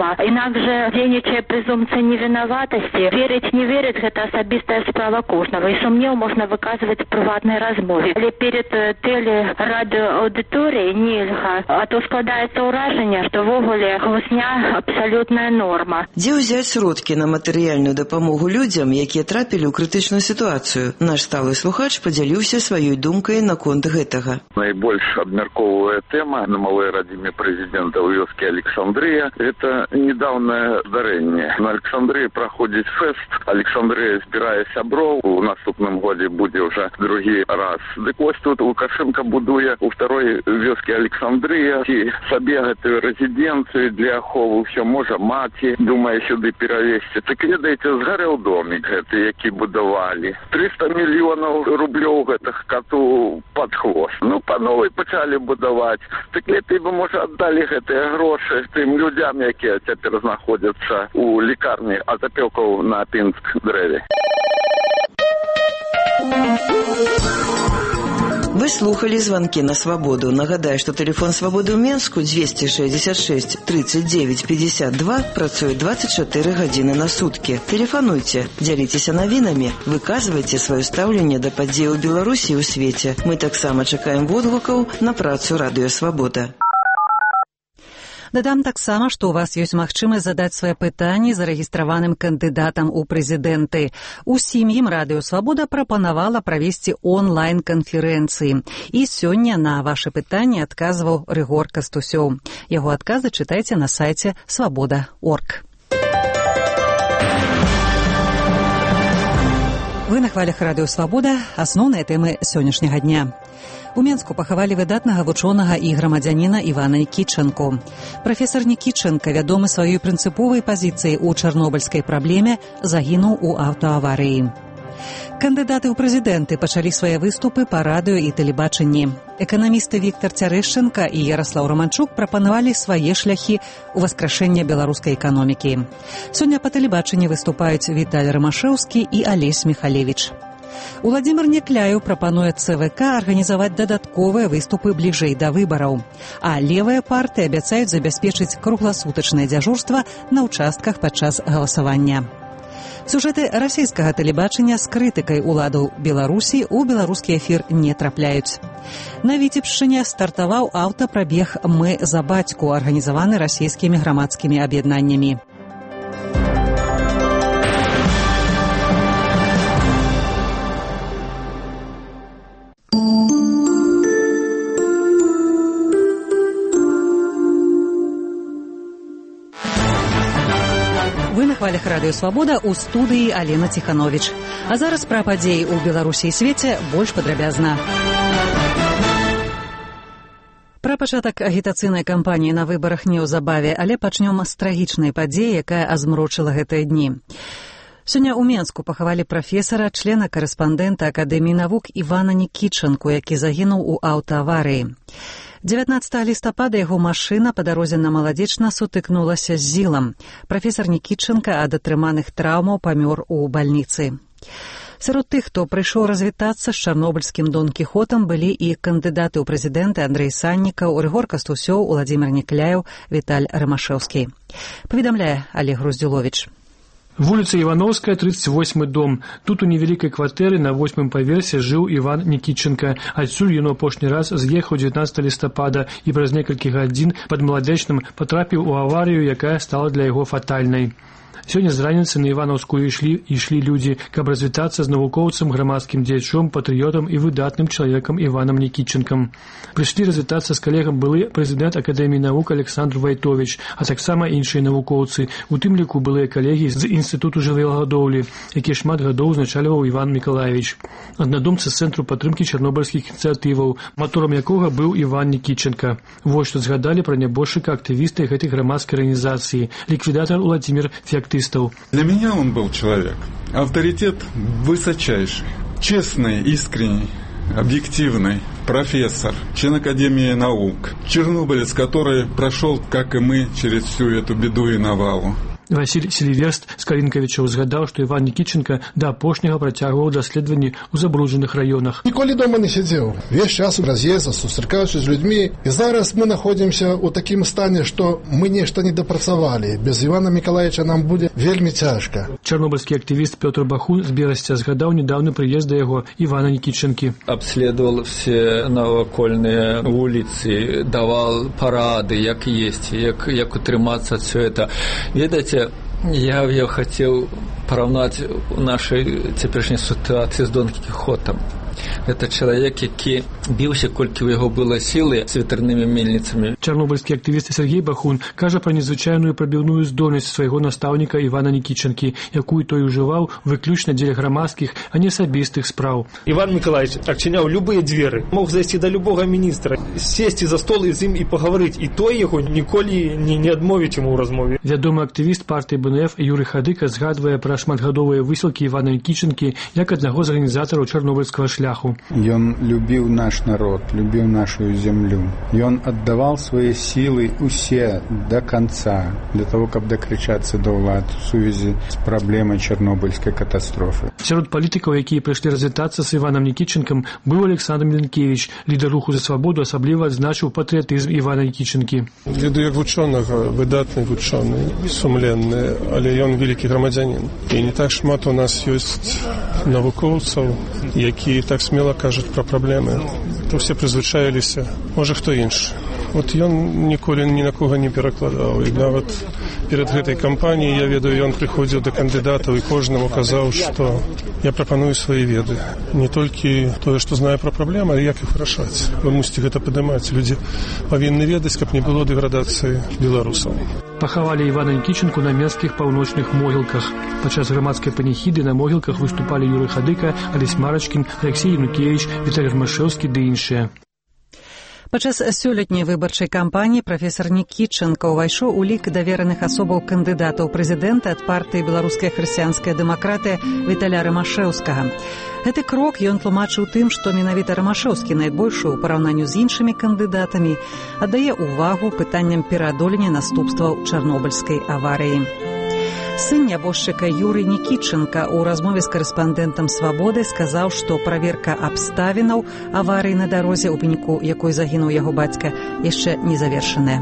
также дзейнічае презумпцыя невінаватасці. Верыць, не верыць, гэта асабістая справа кожнага. І сумнеў можна выказваць в прыватнай размове. Але перед тэлерадыоаўдыторыяй нельга, а то складаецца ўражанне, што ввогуле хлусня абсалютная норма. Дзе ўзяць сродкі на матэрыяльную дапамогу людзям, якія трапілі ў крытычную сітуацыю? Наш сталы слухач падзяліўся сваёй думкай наконт гэтага. Найбольш абмярковая тэма на малой радзіме прэзідэнта ў вёскі Александрыя – это недаўнае здарэнне. На Александрыі праходзіць фэст. Александрыя збірае сяброў. У наступным годзе будзе ўжо другі раз. Дык вось тут Лукашенко будуе у второй вёскі Александрыя ці сабе гэтую рэзідэнцыю для аховы ўсё можа маці. Думае сюды перавесці. Так ведаеце, згарэў домик гэты, які будавалі. трыста мільёнаў рублёў гэтых кату пад хвост. Ну, па новой пачалі будаваць. Так лепей бы, можа, аддалі гэтыя грошы тым людзям, якія цяпер знаходзяцца у лікарні Атапёкаў на Пінск-дрэве. Вы слухали звонки на свободу. Нагадаю, что телефон свободы в Менску двести шестьдесят шесть тридцать девять пятьдесят два працуе двадцать четыре гадзіны на сутки. Телефонуйте, дзяліцеся навінамі, выказвайце сваё стаўленне да падзей у Беларусі і ў свеце. Мы таксама чакаем водгукаў на працу Радыё Свабода. Дадам таксама, што ў вас ёсць магчымасць задаць свае пытанні зарэгістраваным кандыдатам у прэзідэнты. Усім ім Радыё Свабода прапанавала правесці онлайн-канферэнцыі. І сёння на вашы пытанні адказваў Рыгор Кастусёў. Яго адказы чытайце на сайце свабода точка орг. Вы на хвалях Радыё Свабода. Асноўныя тэмы сённяшняга дня. У Менску пахавалі выдатнага вучонага і грамадзяніна Івана Нікітчанку. Прафесар Нікітчанка, вядомы сваёй прынцыповай пазіцыяй у чарнобыльскай праблеме, загінуў у аўтааварыі. Кандыдаты ў прэзідэнты пачалі свае выступы па радыё і тэлебачанні. Эканамісты Віктар Цярэшчанка і Яраслаў Раманчук прапанавалі свае шляхі ў васкрашэння беларускай эканомікі. Сёння па тэлебачанні выступаюць Віталь Рамашэўскі і Алесь Міхалевіч. Уладзімір Някляеў прапануе ЦВК арганізаваць дадатковыя выступы бліжэй да выбараў. А левыя партыі абяцаюць забяспечыць кругласутачнае дзяжурства на ўчастках падчас галасавання. Сюжэты расійскага тэлебачання з крытыкай уладаў Беларусі ў беларускі эфір не трапляюць. На Віцебшчыне стартаваў аўтапрабег «Мы за бацьку», арганізаваны расійскімі грамадскімі аб'яднаннямі. На хвалях Радыё Свабода ў студыі Алена Ціхановіч. А зараз пра падзеі ў Беларусі і свеце больш падрабязна. Пра пачатак агітацыйнай кампаніі на выбарах неўзабаве, але пачнём з трагічнай падзеі, якая азмрочыла гэтыя дні. Сёння ў Менску пахавалі прафесара, члена карэспандэнта Акадэміі навук Івана Нікітчанку, які загінуў у аўтааварыі. дзевятнаццатага лістапада яго машына па дарозе на Маладзечна сутыкнулася з зілам. Прафесар Нікітчанка ад атрыманых траўмаў памёр у бальніцы. Сярод тых, хто прыйшоў развітацца з чарнобыльскім Дон Кіхотам, былі і кандыдаты ў прэзідэнты Андрэй Саннікаў, Рыгор Кастусёў, Уладзімір Някляеў, Віталь Рамашэўскі. Паведамляе Олег Груздзюловіч. Вуліца Івановская, тридцать восьмы дом. Тут у невялікай кватэры на восьмым паверсе жыў Іван Нікітчанка. Адсюль ён апошні раз з'ехаў дзевятнаццатага лістапада і праз некалькі гадзін пад Маладзечным патрапіў у аварыю, якая стала для яго фатальнай. Сёння з раніцы на Івановскую ішлі, ішлі людзі, каб развітацца з навукоўцам, грамадскім дзеячом, патрыётам і выдатным чалавекам Іванам Нікітчанкам. Прыйшлі развітацца з калегам былы прэзідэнт Акадэміі навук Александр Вайтовіч, а таксама іншыя навукоўцы, у тым ліку былыя калегі з Інстытуту жывёлагадоўлі, які шмат гадоў узначальваў Іван Мікалаевіч. Аднадумцы з Цэнтру падтрымкі чарнобыльскіх ініцыятываў, маторам якога быў Іван Нікітчанка. Вось што згадалі пра нябожчыка актывісты гэтай грамадскай арганізацыі, ліквідатар Уладзімір Феактыстаў. Для меня он был человек, авторитет высочайший, честный, искренний, объективный, профессор, член Академии наук, чернобылец, который прошел, как и мы, через всю эту беду и навалу. Васіль Селіверст з Калінкавіча узгадаў, што Іван Нікіченка да апошняга працягваў даследаванні ў забруджаных раёнах. Ніколі дома не сидел. Весь час разъездил, сустракаюся з людьми. И зараз мы находимся у таким стане, что мы нечто не допрацавали. Без Ивана Миколаевича нам будет вельми тяжко. Чарнобыльскі активіст Пётр Бахун з Берасця згадаў недавно приезд да яго Ивана Никитченки. Обследовал все навокольные улицы, давал парады, як есть, як, як утрыматься от все это. Видите, я, я хотел поравнать нашей теперешней ситуации с Дон Кихотом. Это человек, які біўся, колькі ў яго было сілы з ветрянымі мельніцамі. Чарнобыльскі актывіст Сергей Бахун кажа пра незвычайную прабіўную здольнасць свайго настаўніка Івана Нікіченкі, якую той ужываў выключна дзеля грамадскіх, а не асабістых спраў. Иван Николаевич адчыняў любыя дзверы, мог зайсці да любога міністра, сесці за стол і з ім і пагаварыць, і той яго ніколі не, не адмовіць яму ў размове. Вядомы актывіст партыі бэ эн эф Юрый Хадыка згадвае пра шматгадовыя высілкі Івана Нікіченкі як аднаго з арганізатараў чарнобыльскага шляху. Ён любіў наш народ, любіў нашу зямлю. Ён аддаваў свае сілы усе до конца для того, каб дакрычацца да ўлад у сувязі з праблемай чарнобыльскай катастрофы. Сярод палітыкаў, якія прыйшлі развітацца з Іванам Нікіченкам, быў Александр Міленкевич, лідар руху за свабоду, асабліва адзначыў патрыятызм Івана Нікіченкі. Веду як вучонага, выдатны вучоны, сумленны, але ён вялікі грамадзянін. І не так шмат у нас ёсць навукоўцаў, якія так смело кажуць пра праблемы. То все прызвычаіліся, можа хто іншы. Вот ён ніколі ні на кого не перакладаў. І нават перад гэтай кампаніяй, я ведаю, ён прыходзіў да кандыдатаў і кожнаму казаў, што я прапаную свае веды. Не толькі тое, што знаю пра праблемы, але як іх вырашаць. Вы мусіце гэта падымаць. Людзі павінны ведаць, каб не было дэградацыі беларусаў. Пахавалі Івана Нікіченку на менскіх паўночных могілках. Падчас грамадскай паніхіды на могілках выступалі Юрый Хадыка, Алесь Марачкін, Алексей Янукевич, Віталій Рамашэўскі ды іншыя. Падчас сёлетняй выбарчай кампаніі прафесар Нікіченка ўвайшоў у лік давераных асобаў кандыдата ў прэзідэнта ад партыі «Беларуская хрысціянская дэмакратыя» Віталя Рамашэўскага. Гэты крок ён тлумачыў тым, што менавіта Рамашэўскі найбольшы ў параўнанню з іншымі кандыдатамі аддае ўвагу пытанням пераадолення наступстваў чарнобыльскай аварыі. Сын нябожчыка Юрый Нікіченка ў размове з карэспандэнтам «Свабоды» сказаў, што праверка абставінаў аварыі на дарозе, у выніку якой загінуў яго бацька, яшчэ не завершаная.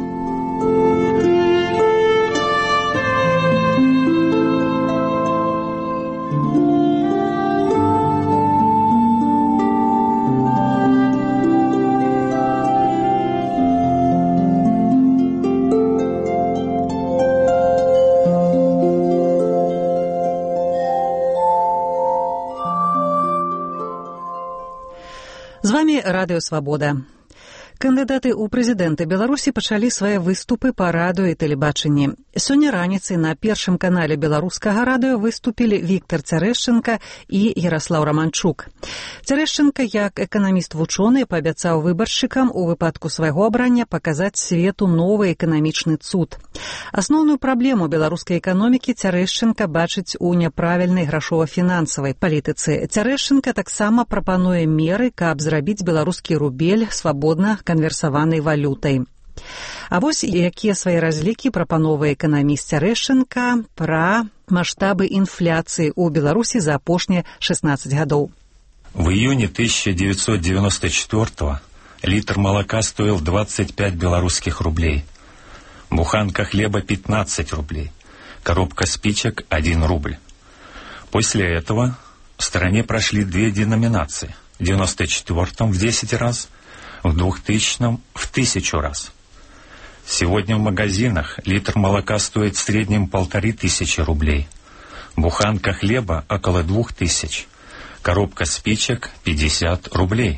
З вами Радыё Свабода. Кандыдаты ў прэзідэнты Беларусі пачалі свае выступы па радыё і тэлебачанні. Сёння раніцай на першым канале беларускага радыё выступілі Віктар Цярэшчанка і Яраслаў Раманчук. Цярэшчанка, як эканаміст-вучоны, паабяцаў выбаршчыкам у выпадку свайго абрання паказаць свету новы эканамічны цуд. Асноўную праблему беларускай эканомікі Цярэшчанка бачыць у няправільнай грашова-фінансавай палітыцы. Цярэшчанка таксама прапануе меры, каб зрабіць беларускі рубель свабодна канверсаванай валютай. А вось якія свае разлікі прапановвае эканаміст Цярэшчанка пра маштабы інфляцыі ў Беларусі за апошнія шестнадцать гадоў. В июне тысяча девятьсот девяносто четвёртого литр молока стоил двадцать пять белорусских рублей, буханка хлеба пятнадцать рублей, коробка спичек один рубль. После этого в стране прошли две деноминации. В девяносто четвёртом в десять раз, в двухтысячном в тысячу раз. Сегодня в магазинах литр молока стоит в среднем полторы тысячи рублей, буханка хлеба около двух тысяч, коробка спичек пятьдесят рублей.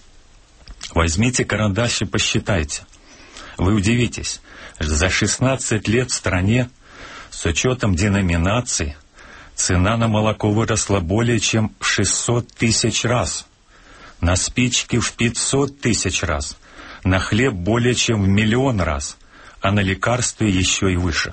Возьмите карандаш и посчитайте. Вы удивитесь, за шестнадцать лет в стране с учетом деноминаций цена на молоко выросла более чем в шестьсот тысяч раз, на спички в пятьсот тысяч раз, на хлеб более чем в миллион раз, а на лекарства еще и выше.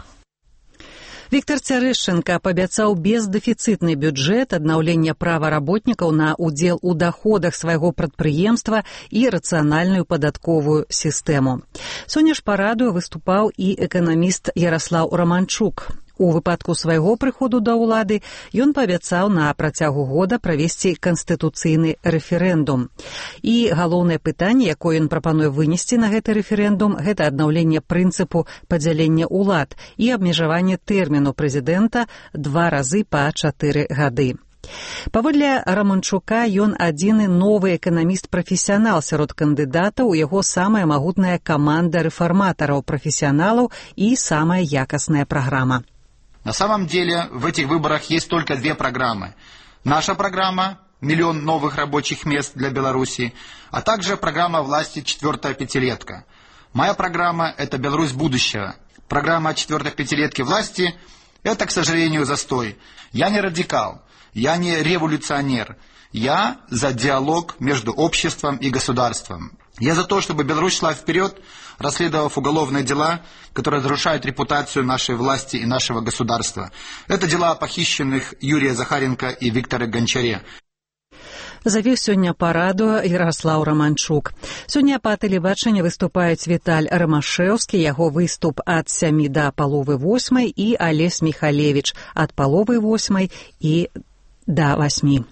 Віктар Цярэшчанка паабяцаў бездэфіцытны бюджэт, аднаўлення права работнікаў на ўдзел у даходах свайго прадпрыемства і рацыянальную падатковую сістэму. Сёння ж па радыё выступаў і эканаміст Яраслаў Раманчук. У выпадку свайго прыходу да ўлады ён паабяцаў на працягу года правесці канстытуцыйны рэферэндум. І галоўнае пытанне, якое ён прапануе вынесці на гэты рэферэндум, гэта аднаўленне прынцыпу падзялення ўлад і абмежаванне тэрміну прэзідэнта два разы па чатыры гады. Паводле Романчука, ён адзіны новы эканаміст-прафесіянал сярод кандыдатаў, у яго самая магутная каманда рэфарматараў-прафесіяналаў і самая якасная праграма. На самом деле в этих выборах есть только две программы. Наша программа – миллион новых рабочих мест для Беларуси, а также программа власти «Четвертая пятилетка». Моя программа – это Беларусь будущего. Программа «Четвертой пятилетки» власти – это, к сожалению, застой. Я не радикал. Я не революционер. Я за диалог между обществом и государством. Я за то, чтобы Беларусь шла вперед, расследовав уголовные дела, которые разрушают репутацию нашей власти и нашего государства. Это дела похищенных Юрия Захаренко и Виктора Гончаре. Завіў сёння параду Яраслаў Романчук. Сёння па тэлебачанні выступаюць Віталь Рамашэўскі, яго выступ ад сямі да паловы восьмай, і Алесь Михалевич ад паловы восьмай і да восьмі.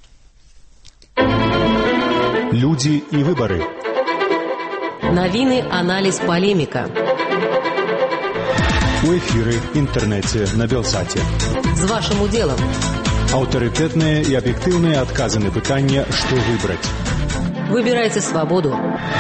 Людзі і выбары. Навіны, аналіз, палеміка. У эфіры, інтэрнэце, на Белсаце. З вашым удзелам. Аўтарытэтныя і аб'ектыўныя адказы на пытанне, што выбраць. Выбірайце свабоду.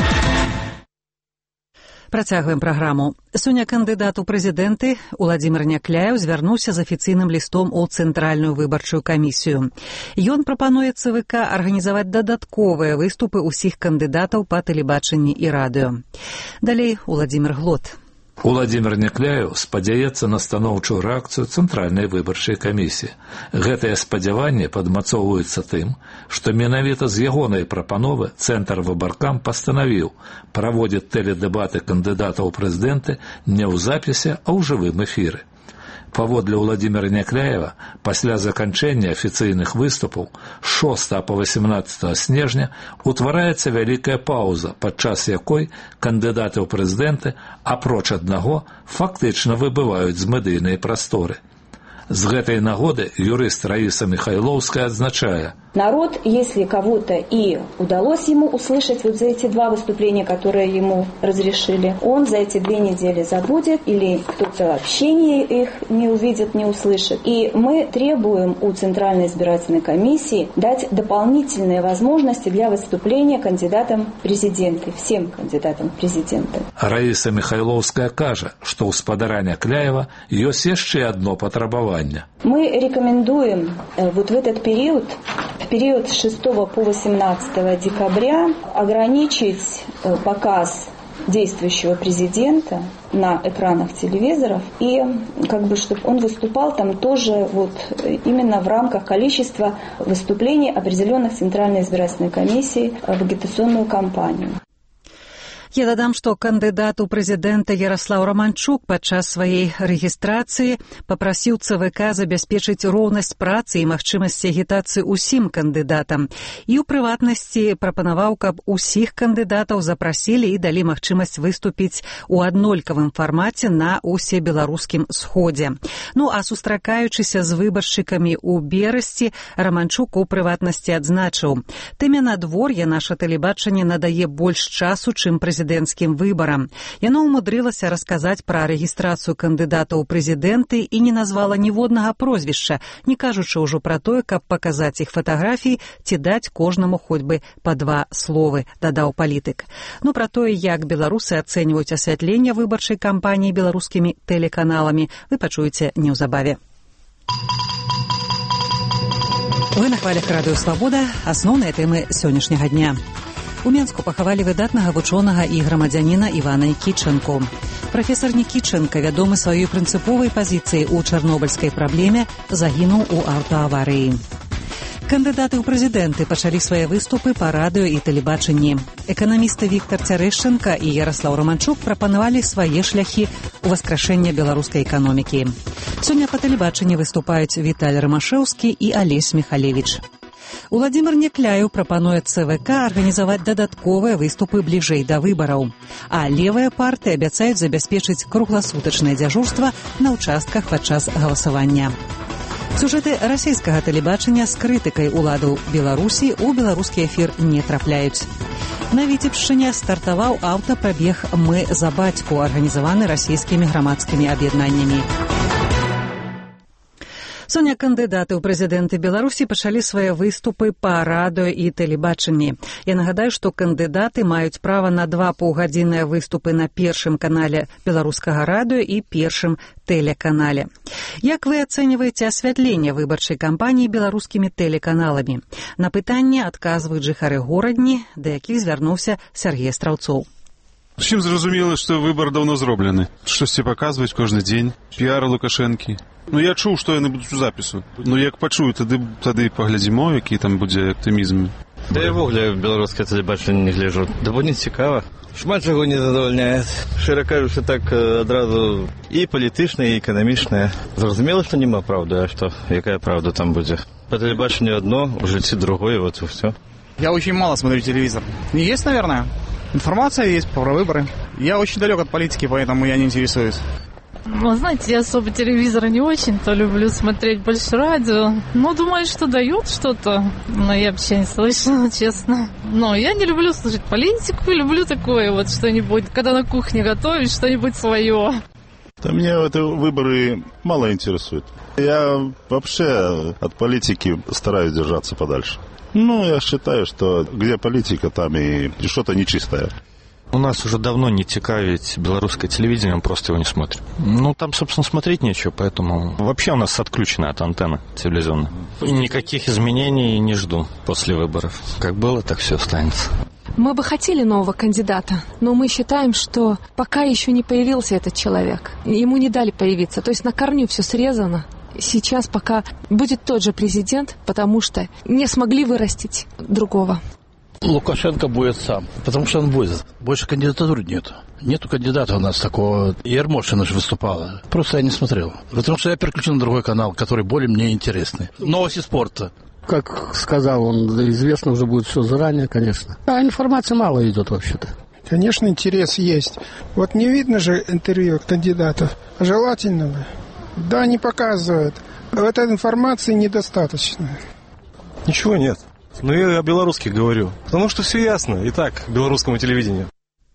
Працягваем праграму. Сёння кандыдат у прэзідэнты Уладзімір Някляеў звярнуўся з афіцыйным лістом у Цэнтральную выбарчую камісію. Ён прапануе ЦВК арганізаваць дадатковыя выступы ўсіх кандыдатаў па тэлебачанні і радыё. Далей Уладзімір Глот. Уладзімір Някляеў спадзяецца на станоўчую рэакцыю Цэнтральнай выбарчай камісіі. Гэтае спадзяванне падмацоўваецца тым, што менавіта з ягонай прапановы Цэнтр выбаркам пастанавіў праводзіць тэледэбаты кандыдатаў у прэзідэнты не ў запісе, а ў жывым эфіры. Паводле Уладзіміра Някляева, пасля заканчэння афіцыйных выступаў з шостага па васямнаццатае снежня утвараецца вялікая паўза, падчас якой кандыдаты ў прэзідэнты, апроч аднаго, фактычна выбываюць з медыйнай прасторы. З гэтай нагоды юрыст Раиса Михайловская отзначая: народ, если кого-то и удалось ему услышать вот за эти два выступления, которые ему разрешили, он за эти две недели забудет, или кто-то вообще не, их не увидит, не услышит. И мы требуем у Центральной избирательной комиссии дать дополнительные возможности для выступления кандидатам в президенты, всем кандидатам в президенты. Раиса Михайловская кажа, что у спадара Някляева ёсць яшчэ одно патрабаванне. Мы рекомендуем вот в этот период, в период с шестого по восемнадцатое декабря, ограничить показ действующего президента на экранах телевизоров и как бы чтобы он выступал там тоже вот именно в рамках количества выступлений определенных Центральной избирательной комиссией в агитационную кампанию. Я дадам, што кандыдат у прэзідэнта Яраслаў Романчук падчас сваёй рэгістрацыі папрасіў ЦВК забяспечыць роўнасць працы і магчымасць агітацыі ўсім кандыдатам. І ў прыватнасці прапанаваў, каб усіх кандыдатаў запрасілі і далі магчымасць выступіць у аднолькавым фармаце на ўсебеларускім сходзе. Ну, а сустракаючыся з выбаршчыкамі ў Берасці, Романчук у прыватнасці адзначыў: тэме надвор'я наша тэлебачанне надае больш часу, чым прэзідэнт прэзідэнцкім выбарам. Яно ўмудрылася расказаць пра рэгістрацыю кандыдата ў прэзідэнты і не назвала ніводнага прозвішча, не кажучы ўжо пра тое, каб паказаць іх фатаграфіі ці даць кожнаму хоць бы па два словы, дадаў палітык. Ну, пра тое, як беларусы ацэньваюць асвятленне выбарчай кампаніі беларускімі тэлеканаламі, вы пачуеце неўзабаве. Вы на хвалях радыё «Свабода». Асноўныя тэмы сённяшняга дня. У Менску пахавалі выдатнага вучонага і грамадзяніна Івана Нікітчэнку. Прафесар Нікітчэнка, вядомы сваёй прынцыповай пазіцыяй у чарнобыльскай праблеме, загінуў у аўтааварыі. Кандыдаты ў прэзідэнты пачалі свае выступы па радыё і тэлебачанні. Эканамісты Віктар Цярэшчанка і Яраслаў Романчук прапанавалі свае шляхі ў васкрашэння беларускай эканомікі. Сёння па тэлебачанні выступаюць Віталь Рамашэўскі і Алесь Михалевич. Уладзімір Някляеў прапануе ЦВК арганізаваць дадатковыя выступы бліжэй да выбараў. А левыя партыі абяцаюць забяспечыць кругласутачнае дзяжурства на ўчастках падчас галасавання. Сюжэты расійскага тэлебачання з крытыкай уладаў Беларусі ў беларускі эфір не трапляюць. На Віцебшчыне стартаваў аўтапрабег «Мы за бацьку», арганізаваны расійскімі грамадскімі аб'яднаннямі. Сёння кандыдаты ў прэзідэнты Беларусі пачалі свае выступы па радыё і тэлебачанні. Я нагадаю, што кандыдаты маюць права на два паўгадзінныя выступы на першым канале беларускага радыё і першым тэлеканале. Як вы ацэньваеце асвятленне выбарчай кампаніі беларускімі тэлеканаламі? На пытанне адказваюць жыхары горадні, да якіх звярнуўся Сергей Страўцоў. Чым зразумела, што выбар даўно зроблены. Штосьці паказваюць кожны дзень, піар Лукашэнкі. Ну, я чуў, што яны будуць у запісу. Ну, як пачую, тады, тады паглядзімо, які там будзе аптымізм. Да я ввогуле беларускае тэлебачанне не гляджу. Да бо не цікава. Шмат чаго не задавальняе. Шчыра кажучы, так адразу і палітычнае, і эканамічнае. Зразумела, што няма праўды, а што? Якая праўда там будзе? По тэлебачанню одно, у жыцці другое, вот и все. Я очень мало смотрю телевизор. Не есть, наверное. Информация есть про выборы. Я очень далек от политики, поэтому я не интересуюсь. Ну, знаете, я особо телевизора не очень-то люблю смотреть, больше радио. Ну, думаю, что дают что-то, но я вообще не слышала, честно. Но я не люблю слушать политику, люблю такое вот что-нибудь, когда на кухне готовить что-нибудь свое. Да меня это выборы мало интересует. Я вообще от политики стараюсь держаться подальше. Ну, я считаю, что где политика, там и что-то нечистое. У нас уже давно не цікавить белорусское телевидение, он просто его не смотрит. Ну, там, собственно, смотреть нечего, поэтому вообще у нас отключена от антенны телевизионной. И никаких изменений не жду после выборов. Как было, так все останется. Мы бы хотели нового кандидата, но мы считаем, что пока еще не появился этот человек. Ему не дали появиться, то есть на корню все срезано. Сейчас пока будет тот же президент, потому что не смогли вырастить другого. Лукашенко будет сам, потому что он будет. Больше кандидатур нет. Нету кандидата у нас такого. Ермошина же выступала. Просто я не смотрел. Потому что я переключен на другой канал, который более мне интересный. Новости спорта. Как сказал он, известно уже будет все заранее, конечно. А информации мало идет вообще-то. Конечно, интерес есть. Вот не видно же интервью кандидатов. Желательно бы. Да, не показывают. Этой информации недостаточно. Ничего нет. Но я о белорусских говорю. Потому что все ясно. И так, белорусскому телевидению.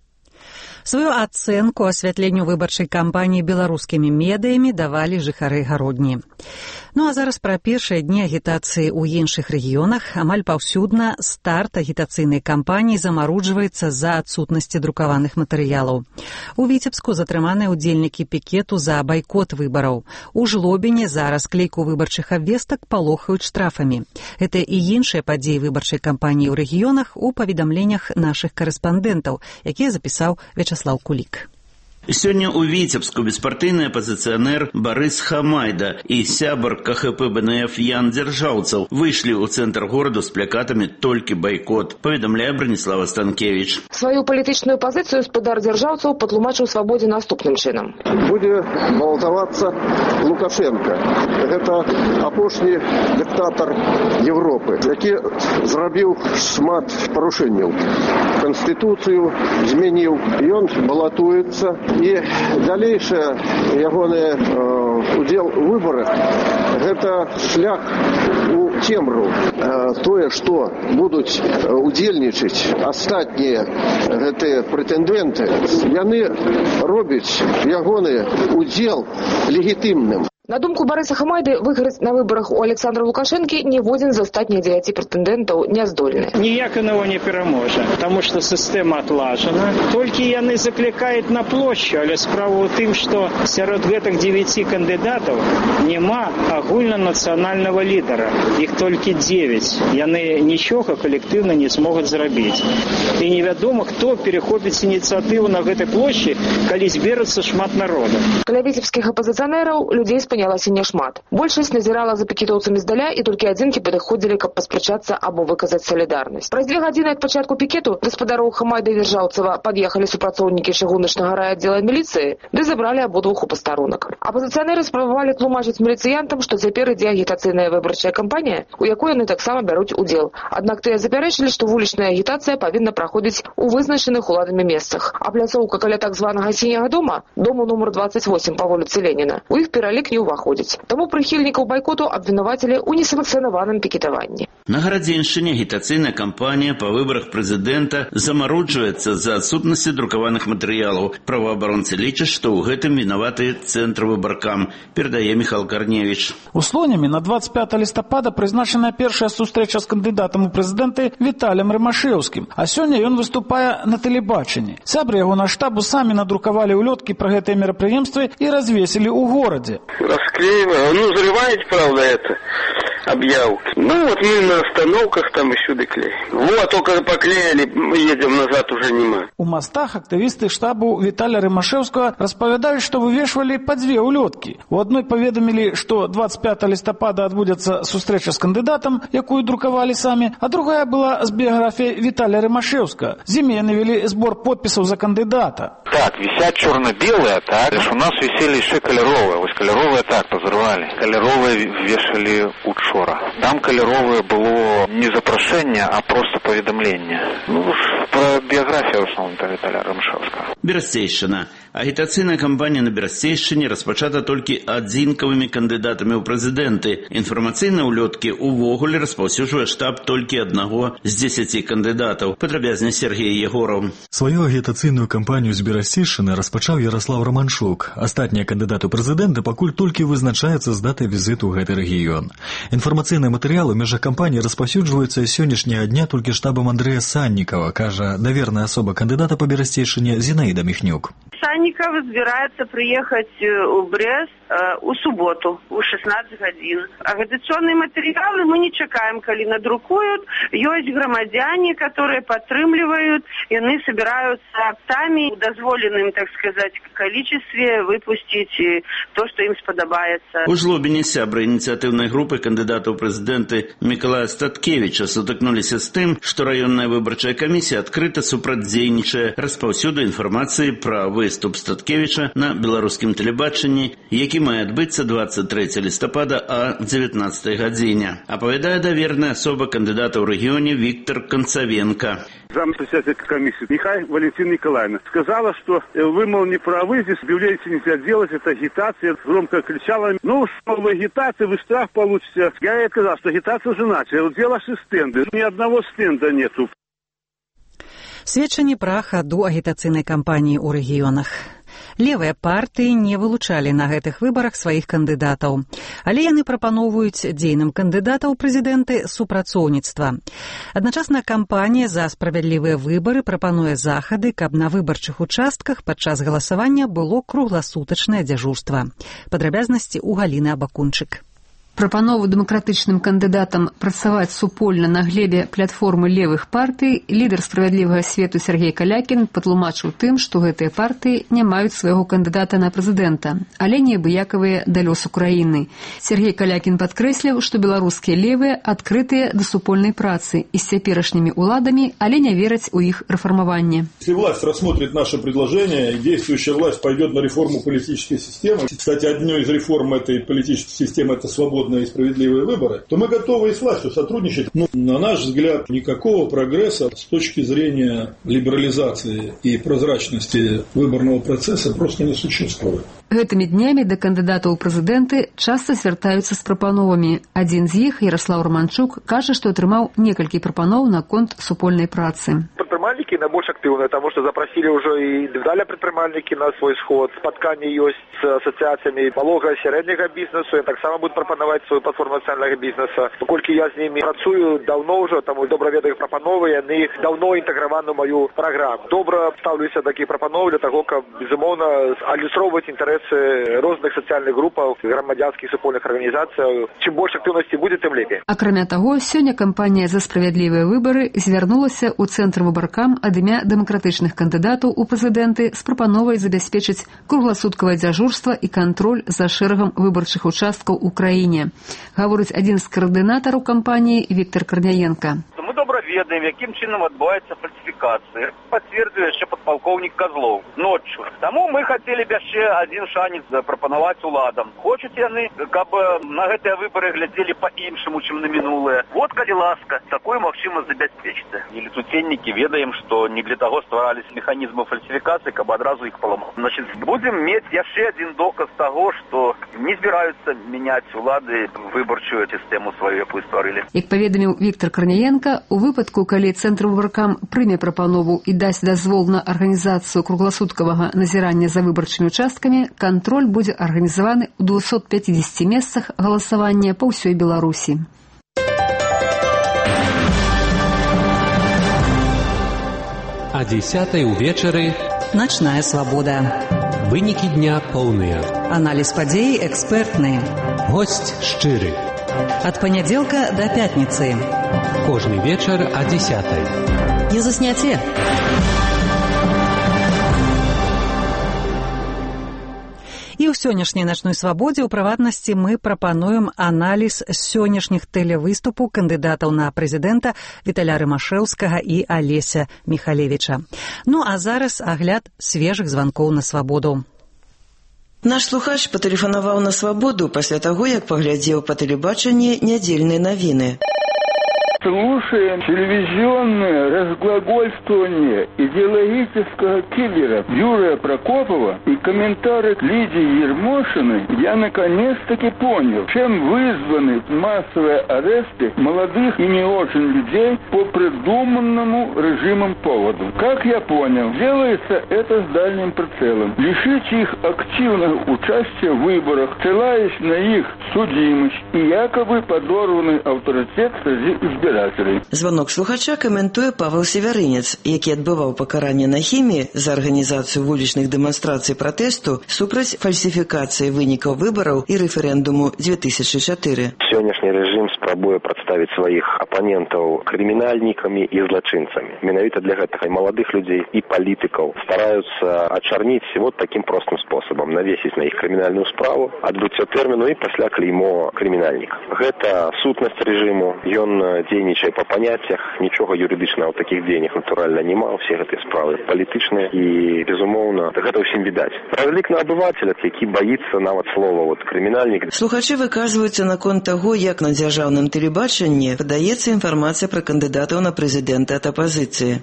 Сваю ацэнку асвятленню выбарчай кампаніі беларускімі медыямі давалі жыхары гародні. Ну а зараз пра першыя дні агітацыі ў іншых рэгіёнах. Амаль паўсюдна старт агітацыйнай кампаніі замаруджваецца з-за адсутнасці друкаваных матэрыялаў. У Віцебску затрыманыя ўдзельнікі пікету за байкот выбараў. У Жлобіне за расклейку выбарчых абвестак палохаюць штрафамі. Гэта і іншыя падзеі выбарчай кампаніі ў рэгіёнах у паведамленнях нашых карэспандэнтаў, якія запісаў Вячаслаў Кулік. Сёння ў Віцебску беспартыйны апазіцыянер Барыс Хамайда і сябар КХП БНФ Ян Дзяржаўцаў выйшлі ў цэнтр гораду з плакатамі «Толькі байкот», паведамляе Браніслава Станкевіч. Сваю палітычную пазіцыю спадар Дзяржаўцаў патлумачыў Свабодзе наступным чынам. Будзе балатавацца Лукашенко. Гэта апошні дыктатар Европы, які зрабіў шмат парушэнняў. Канстытуцыю змяніў. Ён балатуецца. І далейшы ягоны э, удзел у выбарах гэта шлях у цемру. Э, тое, што будуць удзельнічаць астатнія гэтыя прэтэндэнты, яны робяць ягоны удзел легітымным. На думку Барыса Хамайды, выйграць на выбарах у Александра Лукашэнкі ніводзін з астатніх дзевяці прэтэндэнтаў не здольны. Ніяк іного не пераможа, таму што сістэма атлажана. Толькі яны заклікаюць на плошчу, але справа ў тым, што сярод гэтых дзевяці кандыдатаў няма агульнанацыянальнага лідара. Іх толькі дзевяць. Яны нічога калектыўна не змогуць зрабіць. І невядома, хто перахопіць ініцыятыву на гэтай плошчы, калі зберацца шмат народу. Каля віцебскіх апазіцыянераў людзей спыняюць спынялася няшмат. Большасць назірала за пікетоўцамі здаля, і толькі адзінкі падыходзілі, каб паспрачацца або выказаць салідарнасць. Праз дзве гадзіны ад пачатку пікету гаспадароў Хамайда і Вержаўцева пад'ехалі супрацоўнікі чыгуначнага райаддзела міліцыі, ды забралі абодвух у пастарунак. Апазіцыянеры спрабавалі тлумачыць міліцыянтам, што цяпер ідзе агітацыйная выбарчая кампанія, у якой яны таксама бяруць удзел. Аднак тыя запярэчылі, што вулічная агітацыя павінна праходзіць у вызначаных уладамі месцах. А пляцоўка каля так званага сіняга дома, дому нумар двадцать восемь па вуліцы Леніна, у іх пералік не ўваходзіць. Таму прыхільнікаў байкоту абвінавацілі ў несанкцыянаваным пікетаванні. На Гарадзеншчыне агітацыйная кампанія па выбарах прэзідэнта замароджваецца з-за адсутнасці друкаваных матэрыялаў. Праваабаронцы лічаць, што ў гэтым вінаваты цэнтр выбаркам, перадае Міхал Карневіч. У Слонімі на двадцать пятого лістапада прызначаная першая сустрэча з кандыдатам у прэзідэнты Віталем Рымашэўскім, а сёння ён выступае на тэлебачанні. Сябры яго на штабу самі надрукавалі улёткі пра гэтыя мерапрыемствы і развесілі ў горадзе. Расклеиваю. Ну, зарываете, правда, это объявки. Ну, вот мы на остановках там еще доклеим. Вот, только поклеили, едем назад, уже нема. У мостах актывісты штабу Віталя Рымашэўскага распавядаюць, што вывешвалі па дзве улёткі. У адной паведамілі, што двадцать пятого лістапада адбудзецца сустрэча з кандыдатам, якую друкавалі самі, а другая была з біяграфіяй Віталя Рымашэўскага. З імі яны вели збор подпісаў за кандыдата. Так, висят черно-белые, так. У нас висели еще колеровые. Вот колеровые так позорвали. Колеровые вешали учора. Там колеровое было не запрошение, а просто поведомление. Ну, про биографию в основном Виталия Рымашэўскага. Берасцейшчына. Агітацыйная кампанія на Берасцейшчыне распачата толькі адзінкавымі кандыдатамі ў прэзідэнты. Інфармацыйныя ўлёткі увогуле распаўсюджвае штаб толькі аднаго з дзесяці кандыдатаў. Падрабязней Сергей Егоров. Сваю агітацыйную кампанію з Берасцейшчыны распачаў Ярослав Романчук. Астатнія кандыдаты ў прэзідэнты пакуль толькі вызначаюцца з датай візіту ў гэты рэгіён. Інфармацыйныя матэрыялы ў межах кампаніі распаўсюджваюцца сённяшняга дня толькі штабам Андрэя Саннікава, кажа даверная асоба кандыдата па Берасцейшчыне Зінаіда Міхнюк. Санников збираецца приехать у Брест э, у субботу у шестнадцать гадзін. Агітацыйныя матэрыялы мы не чакаем, калі надрукуют. Ёсць грамадзяне, которые падтрымліваюць, яны собираются сами в дозволеным, так сказать, количестве выпустить то, что им сподобается. У Жлобіне сябры ініцыятыўнай групы кандыдатаў прэзідэнты Мікалая Статкевіча сутыкнуліся з тым, што раённая выбарчая камісія адкрыта супрацьдзейнічае распаўсюду інфармацыі пра выступ Статкевіча на беларускім тэлебачанні, які мае адбыцца двадцать третьего лістапада о девятнадцатой гадзіне. Апавядае даверная асоба кандыдата ў рэгіёне Віктор Концавенко. Зампредседатель комиссии Михаил Валентина Николаевна сказала, что вы, мол, не правы, здесь объявление нельзя делать, это агитация, громко кричала. Ну, что вы агитация, вы штраф получите. Я ей сказал, что агитация уже начала. Дело стенды. Ни одного стенда нету. Сведчанні пра хаду агітацыйнай кампаніі ў рэгіёнах. Левыя партыі не вылучалі на гэтых выбарах сваіх кандыдатаў, але яны прапаноўваюць дзейным кандыдатаў прэзідэнты супрацоўніцтва. Адначасна кампанія за справядлівыя выбары прапануе захады, каб на выбарчых участках падчас галасавання было кругласутачнае дзяжурства. Падрабязнасці ў Галіны Абакунчык. Прапанову дэмакратычным кандыдатам працаваць супольна на глебе платформы левых партый лідар справядлівага свету Сергей Калякін патлумачыў тым, што гэтыя партыі не маюць свайго кандыдата на прэзідэнта, але неабыякавыя да лёсу краіны. Сергей Калякін падкрэсліў, што беларускія левыя адкрытыя да супольнай працы і з цяперашнімі ўладамі, але не вераць у іх рэфармаванне. Если власть рассмотрит наше предложение, и действующая власть пойдет на реформу политической системы, кстати, одной из реформ этой политической системы – это свободная и справедливые выборы, то мы готовы и с властью сотрудничать. Но, на наш взгляд, никакого прогресса с точки зрения либерализации и прозрачности выборного процесса просто не существует. Гэтымі днямі да кандыдатаў у прэзідэнты часта звяртаюцца з прапановамі. Адзін з іх, Ярослав Романчук, кажа, што атрымаў некалькі прапаноў наконт супольнай працы. Прадпрымальнікі найбольш актыўныя, таму што запрасілі ўжо і індывідуальныя прадпрымальнікі на свой сход. Спатканні ёсць з асацыяцыямі малога і сярэдняга бізнесу. І таксама будуць прапанаваць формировать свою платформу национального бизнеса. Сколько я с ними працую, давно уже, там, добро ведаю пропановы, они давно интегрованы в мою программу. Добро ставлюся такие пропановы для того, как, безумовно, иллюстрировать интересы разных социальных групп, громадянских супольных организаций. Чем больше активности будет, тем лепей. Акрамя таго, сёння кампанія «За справядлівыя выбары» звярнулася ў цэнтр выбаркам ад імя дэмакратычных кандыдатаў у прэзідэнты з прапановай забяспечыць кругласуткавае дзяжурства і кантроль за шэрагам выбарчых участкаў у краіне. Гаворыць адзін з каардынатараў кампаніі Віктор Карняенко. Мы добра ведаем, якім чынам адбываецца фальсіфікацыя. Пацвердзіў яшчэ падпалкоўнік Козлов ноччу. Таму мы хацелі б яшчэ адзін шанец запрапанаваць уладам. Хочуць яны, каб на гэтыя выбары глядзелі па-іншаму, чым на мінулыя. Вот, калі ласка, такую магчымасць забяспечыцца. Неліцуценнікі ведаем, што не для таго стварались механізмы фальсіфікацыі, каб адразу іх паламаць. Значит, будзем мець яшчэ адзін доказ таго, што не збіраюцца мяняць улады выбарчую сістэму сваю, якую стварылі. Як паведаміў Віктор Карняенко, у выпадку, калі цэнтр выбаркам прыме прапанову і дасць дазвол на арганізацыю кругласуткавага назірання за выбарчымі участкамі, кантроль будзе арганізаваны ў двухсот пятидесяти месцах галасавання па ўсёй Беларусі. А дзесятай увечары «Ночная свобода». Вынікі дня поўныя. Аналіз падзей экспертны. Госць шчыры. Ад панядзелка да пятніцы. Кожны вечар а дзесятай. Не засняце. І ў сённяшняй начной свабодзе, у прыватнасці, мы прапануем аналіз сённяшніх тэлевыступаў кандыдатаў на прэзідэнта Віталя Рымашэўскага і Алеся Міхалевіча. Ну а зараз агляд свежых званкоў на свабоду. Наш слухач патэлефанаваў на свабоду пасля таго, як паглядзеў па тэлебачанні нядзельныя навіны. Слушаем телевизионное разглагольствование идеологического киллера Юрия Прокопова и комментарий Лидии Ермошиной, я наконец-таки понял, чем вызваны массовые аресты молодых и не очень людей по придуманному режимом поводу. Как я понял, делается это с дальним прицелом. Лишить их активного участия в выборах, ссылаясь на их судимость и якобы подорванный авторитет среди избирателей. Звонок слухача каментуе Павел Севярынец, які адбываў пакаранне на хіміі за арганізацыю вулічных дэманстрацый пратэсту супраць фальсіфікацыі вынікаў выбараў і рэферэндуму две тысячи чатыры. Сённяшні рэжым спрабуе прадставіць сваіх апанентаў крымінальнікамі і злачынцамі. Менавіта для гэтага і маладых людзей, і палітыкаў стараюцца ачарніць вот таким простым спосабам, навесіць на іх крымінальную справу, адбыццё тэрміну і пасля клеймо крымінальніка. Гэта сутнасць рэжыму, ён дзейнічае па паняццях, нічога юрыдычнага ў такіх дзеяннях натуральна няма, усе гэтыя справы палітычныя і, безумоўна, гэта ўсім відаць. Разлік на абывацеля, які баіцца нават слова вот крымінальнік. Слухачы выказваюцца наконт таго, як на дзяржаўным тэлебачанні падаецца інфармацыя пра кандыдатаў на прэзідэнта ад апазіцыі.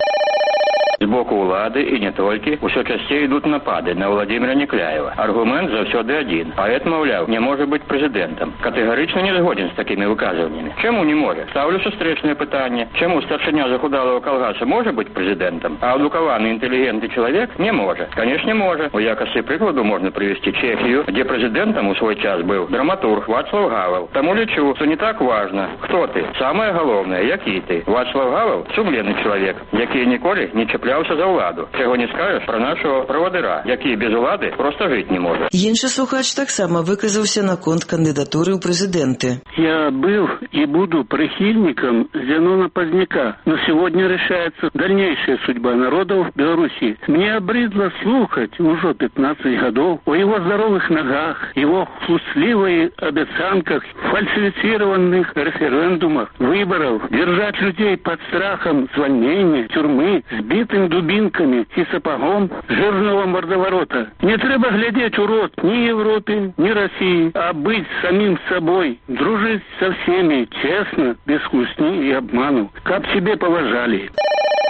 З боку ўлады і не толькі ўсё часцей ідуць напады на Владимира Некляева. Аргумент заўсёды адзін. Паэт, маўляў, не можа быць прэзідэнтам. Катэгарычна не згодзін з такімі выказваннямі. Чаму не можа? Ставлю сустрэчнае пытанне. Чаму старшыня захудалого калгаса можа быць прэзідэнтам, а адукаваны інтэлігентны чалавек не можа? Канешне, можа. У якасці прыкладу можна прывесці Чэхію, дзе прэзідэнтам у свой час быў драматург Вацлав Гавел. Таму лічу, што не так важна, хто ты. Самае галоўнае, які ты. Вацлав Гавел – сумленны чалавек, які ніколі не чапляў за ўладу. Чего не скажешь про нашего правадыра, які без улады просто жить не может. Іншы слухач таксама выказаўся наконт кандыдатуры ў прэзідэнты. Я был и буду прихильником Зенона Поздняка, но сегодня решается дальнейшая судьба народов Беларуси. Мне обридло слухать уже пятнадцать годов о его здоровых ногах, его хлустливых обещанках, фальсифицированных референдумах, выборов, держать людей под страхом звольнения, тюрьмы, сбитых дубинками и сапогом жирного мордоворота. Не треба глядеть урод ни Европе, ни России, а быть самим собой, дружить со всеми, честно, без хлустни и обману, как себе поважали.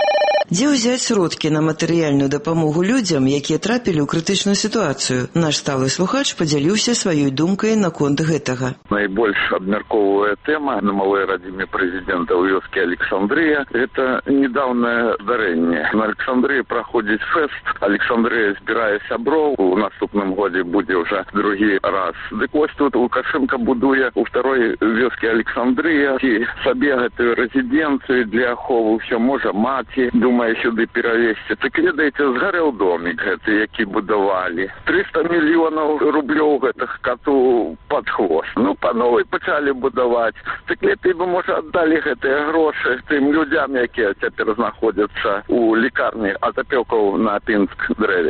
Дзе ўзяць сродкі на матэрыяльную дапамогу людзям, якія трапілі ў крытычную сітуацыю? Наш сталы слухач падзяліўся сваёй думкай наконт гэтага. Найбольш абмярковая тэма на малой радзіме прэзідэнта ў вёскі Александрыя – гэта недаўнае здарэнне. На Александрыі праходзіць фэст. Александрыя збірае сяброў. У наступным годзе будзе ўжо другі раз. Дык вось тут Лукашенко будуе у второй вёскі Александрыя ці сабе гэтую рэзідэнцыю для аховы. Ўсё можа маці, думае сюды перавесці. Так ведаеце, згарэў домік гэты, які будавалі. трыста мільёнаў рублёў гэтых кату пад хвост. Ну, па новай пачалі будаваць. Так лепей бы, можа, аддалі гэтыя грошы тым людзям, якія цяпер знаходзяцца у лікарні Атапёкаў на Пінск-дрэве.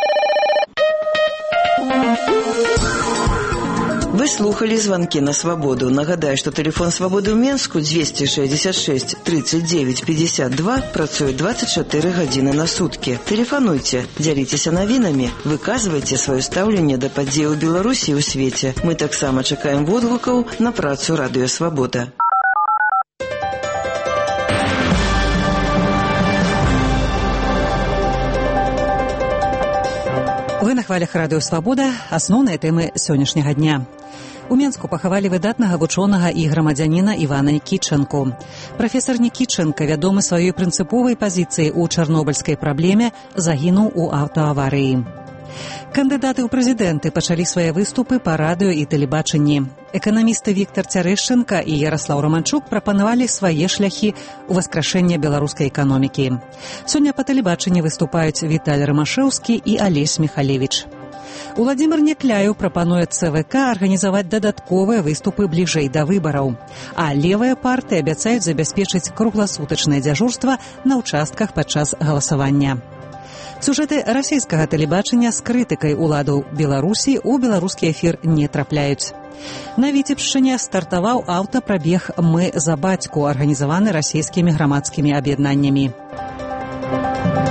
Вы слухали звонки на свободу. Нагадаю, что телефон свободы в Менску двести шестьдесят шесть тридцать девять пятьдесят два працует двадцать четыре гадзіны на сутки. Телефонуйте, дзяліцеся навінамі, выказвайце сваё стаўленне да падзей у Беларусі і ў свеце. Мы таксама чакаем водгукаў на працу Радыё Свабода. Вы на хвалях Радыё Свабода. Асноўныя тэмы сённяшняга дня. У Менску пахавалі выдатнага вучонага і грамадзяніна Івана Нікітчэнку. Прафесар Нікітчэнка, вядомы сваёй прынцыповай пазіцыяй у чарнобыльскай праблеме, загінуў у аўтааварыі. Кандыдаты ў прэзідэнты пачалі свае выступы па радыё і тэлебачанні. Эканамісты Віктар Цярэшчынка і Яраслаў Романчук прапанавалі свае шляхі ў васкрашэння беларускай эканомікі. Сёння па тэлебачанні выступаюць Віталь Рымашэўскі і Алесь Міхалевіч. Уладзімір Някляеў прапануе цэ вэ ка арганізаваць дадатковыя выступы бліжэй да выбараў. А левыя партыі абяцаюць забяспечыць кругласутачнае дзяжурства на ўчастках падчас галасавання. Сюжэты расійскага тэлебачання з крытыкай уладаў Беларусі ў беларускі эфір не трапляюць. На Віцебшчыне стартаваў аўтапрабег «Мы за бацьку», арганізаваны расійскімі грамадскімі аб'яднаннямі.